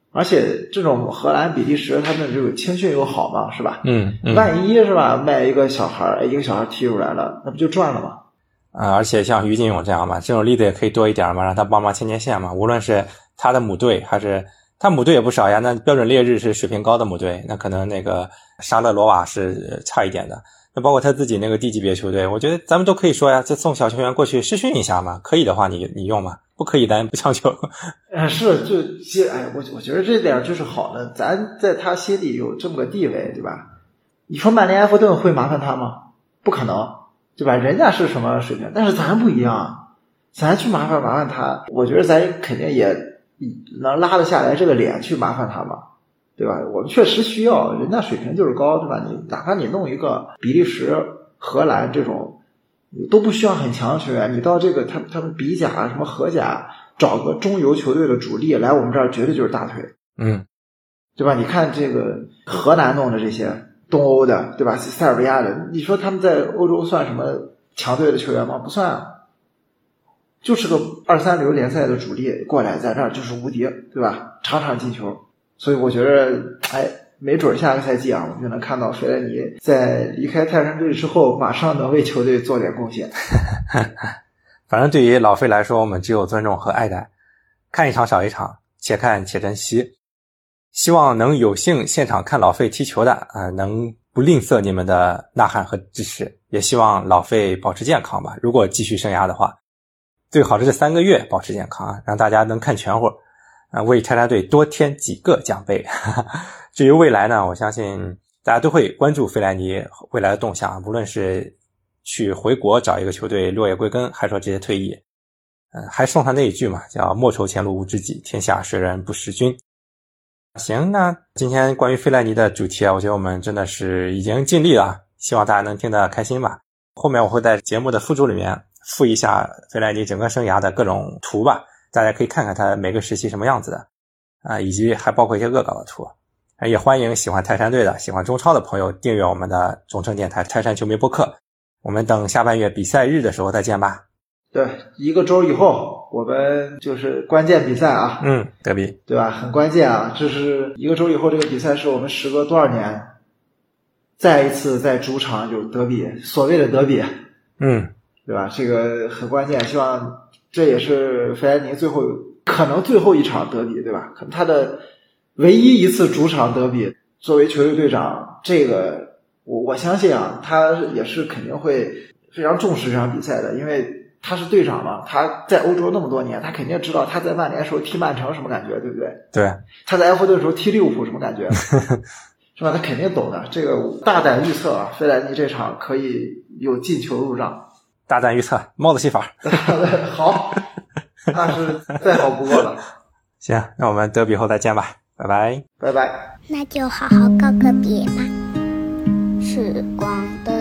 而且这种荷兰、比利时他们这个青训又好嘛，是吧？ 嗯嗯。 万一是吧，卖一个小孩，一个小孩踢出来了，那不就赚了吗？ 啊、呃，而且像于金勇这样嘛，这种例子也可以多一点嘛，让他帮忙牵牵线嘛。无论是他的母队，还是他母队也不少呀。那标准烈日是水平高的母队，那可能那个沙勒罗瓦是差一点的。那包括他自己那个低级别球队，我觉得咱们都可以说呀，就送小球员过去试训一下嘛。可以的话你，你你用嘛。不可以咱不强求。 呃，是就这哎，我我觉得这点就是好的，咱在他心里有这么个地位，对吧？你说曼联、埃弗顿会麻烦他吗？不可能，对吧？人家是什么水平，但是咱不一样，咱去麻烦麻烦他，我觉得咱肯定也能拉得下来这个脸去麻烦他嘛，对吧？我们确实需要，人家水平就是高，对吧？你哪怕你弄一个比利时、荷兰这种。都不需要很强的球员，你到这个他他们比甲什么荷甲找个中游球队的主力来我们这儿绝对就是大腿， 嗯， 对吧？你看这个荷兰弄的这些东欧的，对吧？塞尔维亚的，你说他们在欧洲算什么强队的球员吗？不算啊，就是个二三流联赛的主力过来在这儿就是无敌，对吧？场场进球，所以我觉得，哎。没准下个赛季啊，我们就能看到费莱尼在离开泰山队之后，马上能为球队做点贡献。 反正对于老费来说，我们只有尊重和爱戴，看一场少一场，且看且珍惜。希望能有幸现场看老费踢球的，呃，能不吝啬你们的呐喊和支持。也希望老费保持健康吧，如果继续生涯的话，最好是这三个月保持健康啊，让大家能看全乎，啊、呃，为泰山队多添几个奖杯。至于未来呢，我相信大家都会关注费莱尼未来的动向，无论是去回国找一个球队落叶归根，还是说直接退役。嗯、呃，还送他那一句嘛，叫莫愁前路无知己，天下谁人不识君。行，那今天关于费莱尼的主题啊，我觉得我们真的是已经尽力了，希望大家能听得开心吧。后面我会在节目的附注里面附一下费莱尼整个生涯的各种图吧，大家可以看看他每个时期什么样子的啊、呃，以及还包括一些恶搞的图。也欢迎喜欢泰山队的、喜欢中超的朋友订阅我们的中正电台泰山球迷播客。我们等下半月比赛日的时候再见吧。 对，一个周以后我们就是关键比赛啊。 嗯，德比， 对吧？很关键啊！这是一个周以后这个比赛是我们时隔多少年再一次在主场有德比，所谓的德比。 嗯， 对吧？这个很关键，希望这也是费莱尼最后可能最后一场德比，对吧？可能他的唯一一次主场德比，作为球队队长，这个我我相信啊，他也是肯定会非常重视这场比赛的，因为他是队长嘛，他在欧洲那么多年，他肯定知道他在曼联时候踢曼城什么感觉，对不对？ 对。 他在埃弗顿时候踢利物浦什么感觉，是吧？他肯定懂的。这个大胆预测啊，费莱尼这场可以有进球入账。 大胆预测，帽子戏法。 好，那是再好不过了。 行，那我们德比后再见吧。拜拜， 拜拜。 那就好好告个别吧。时光的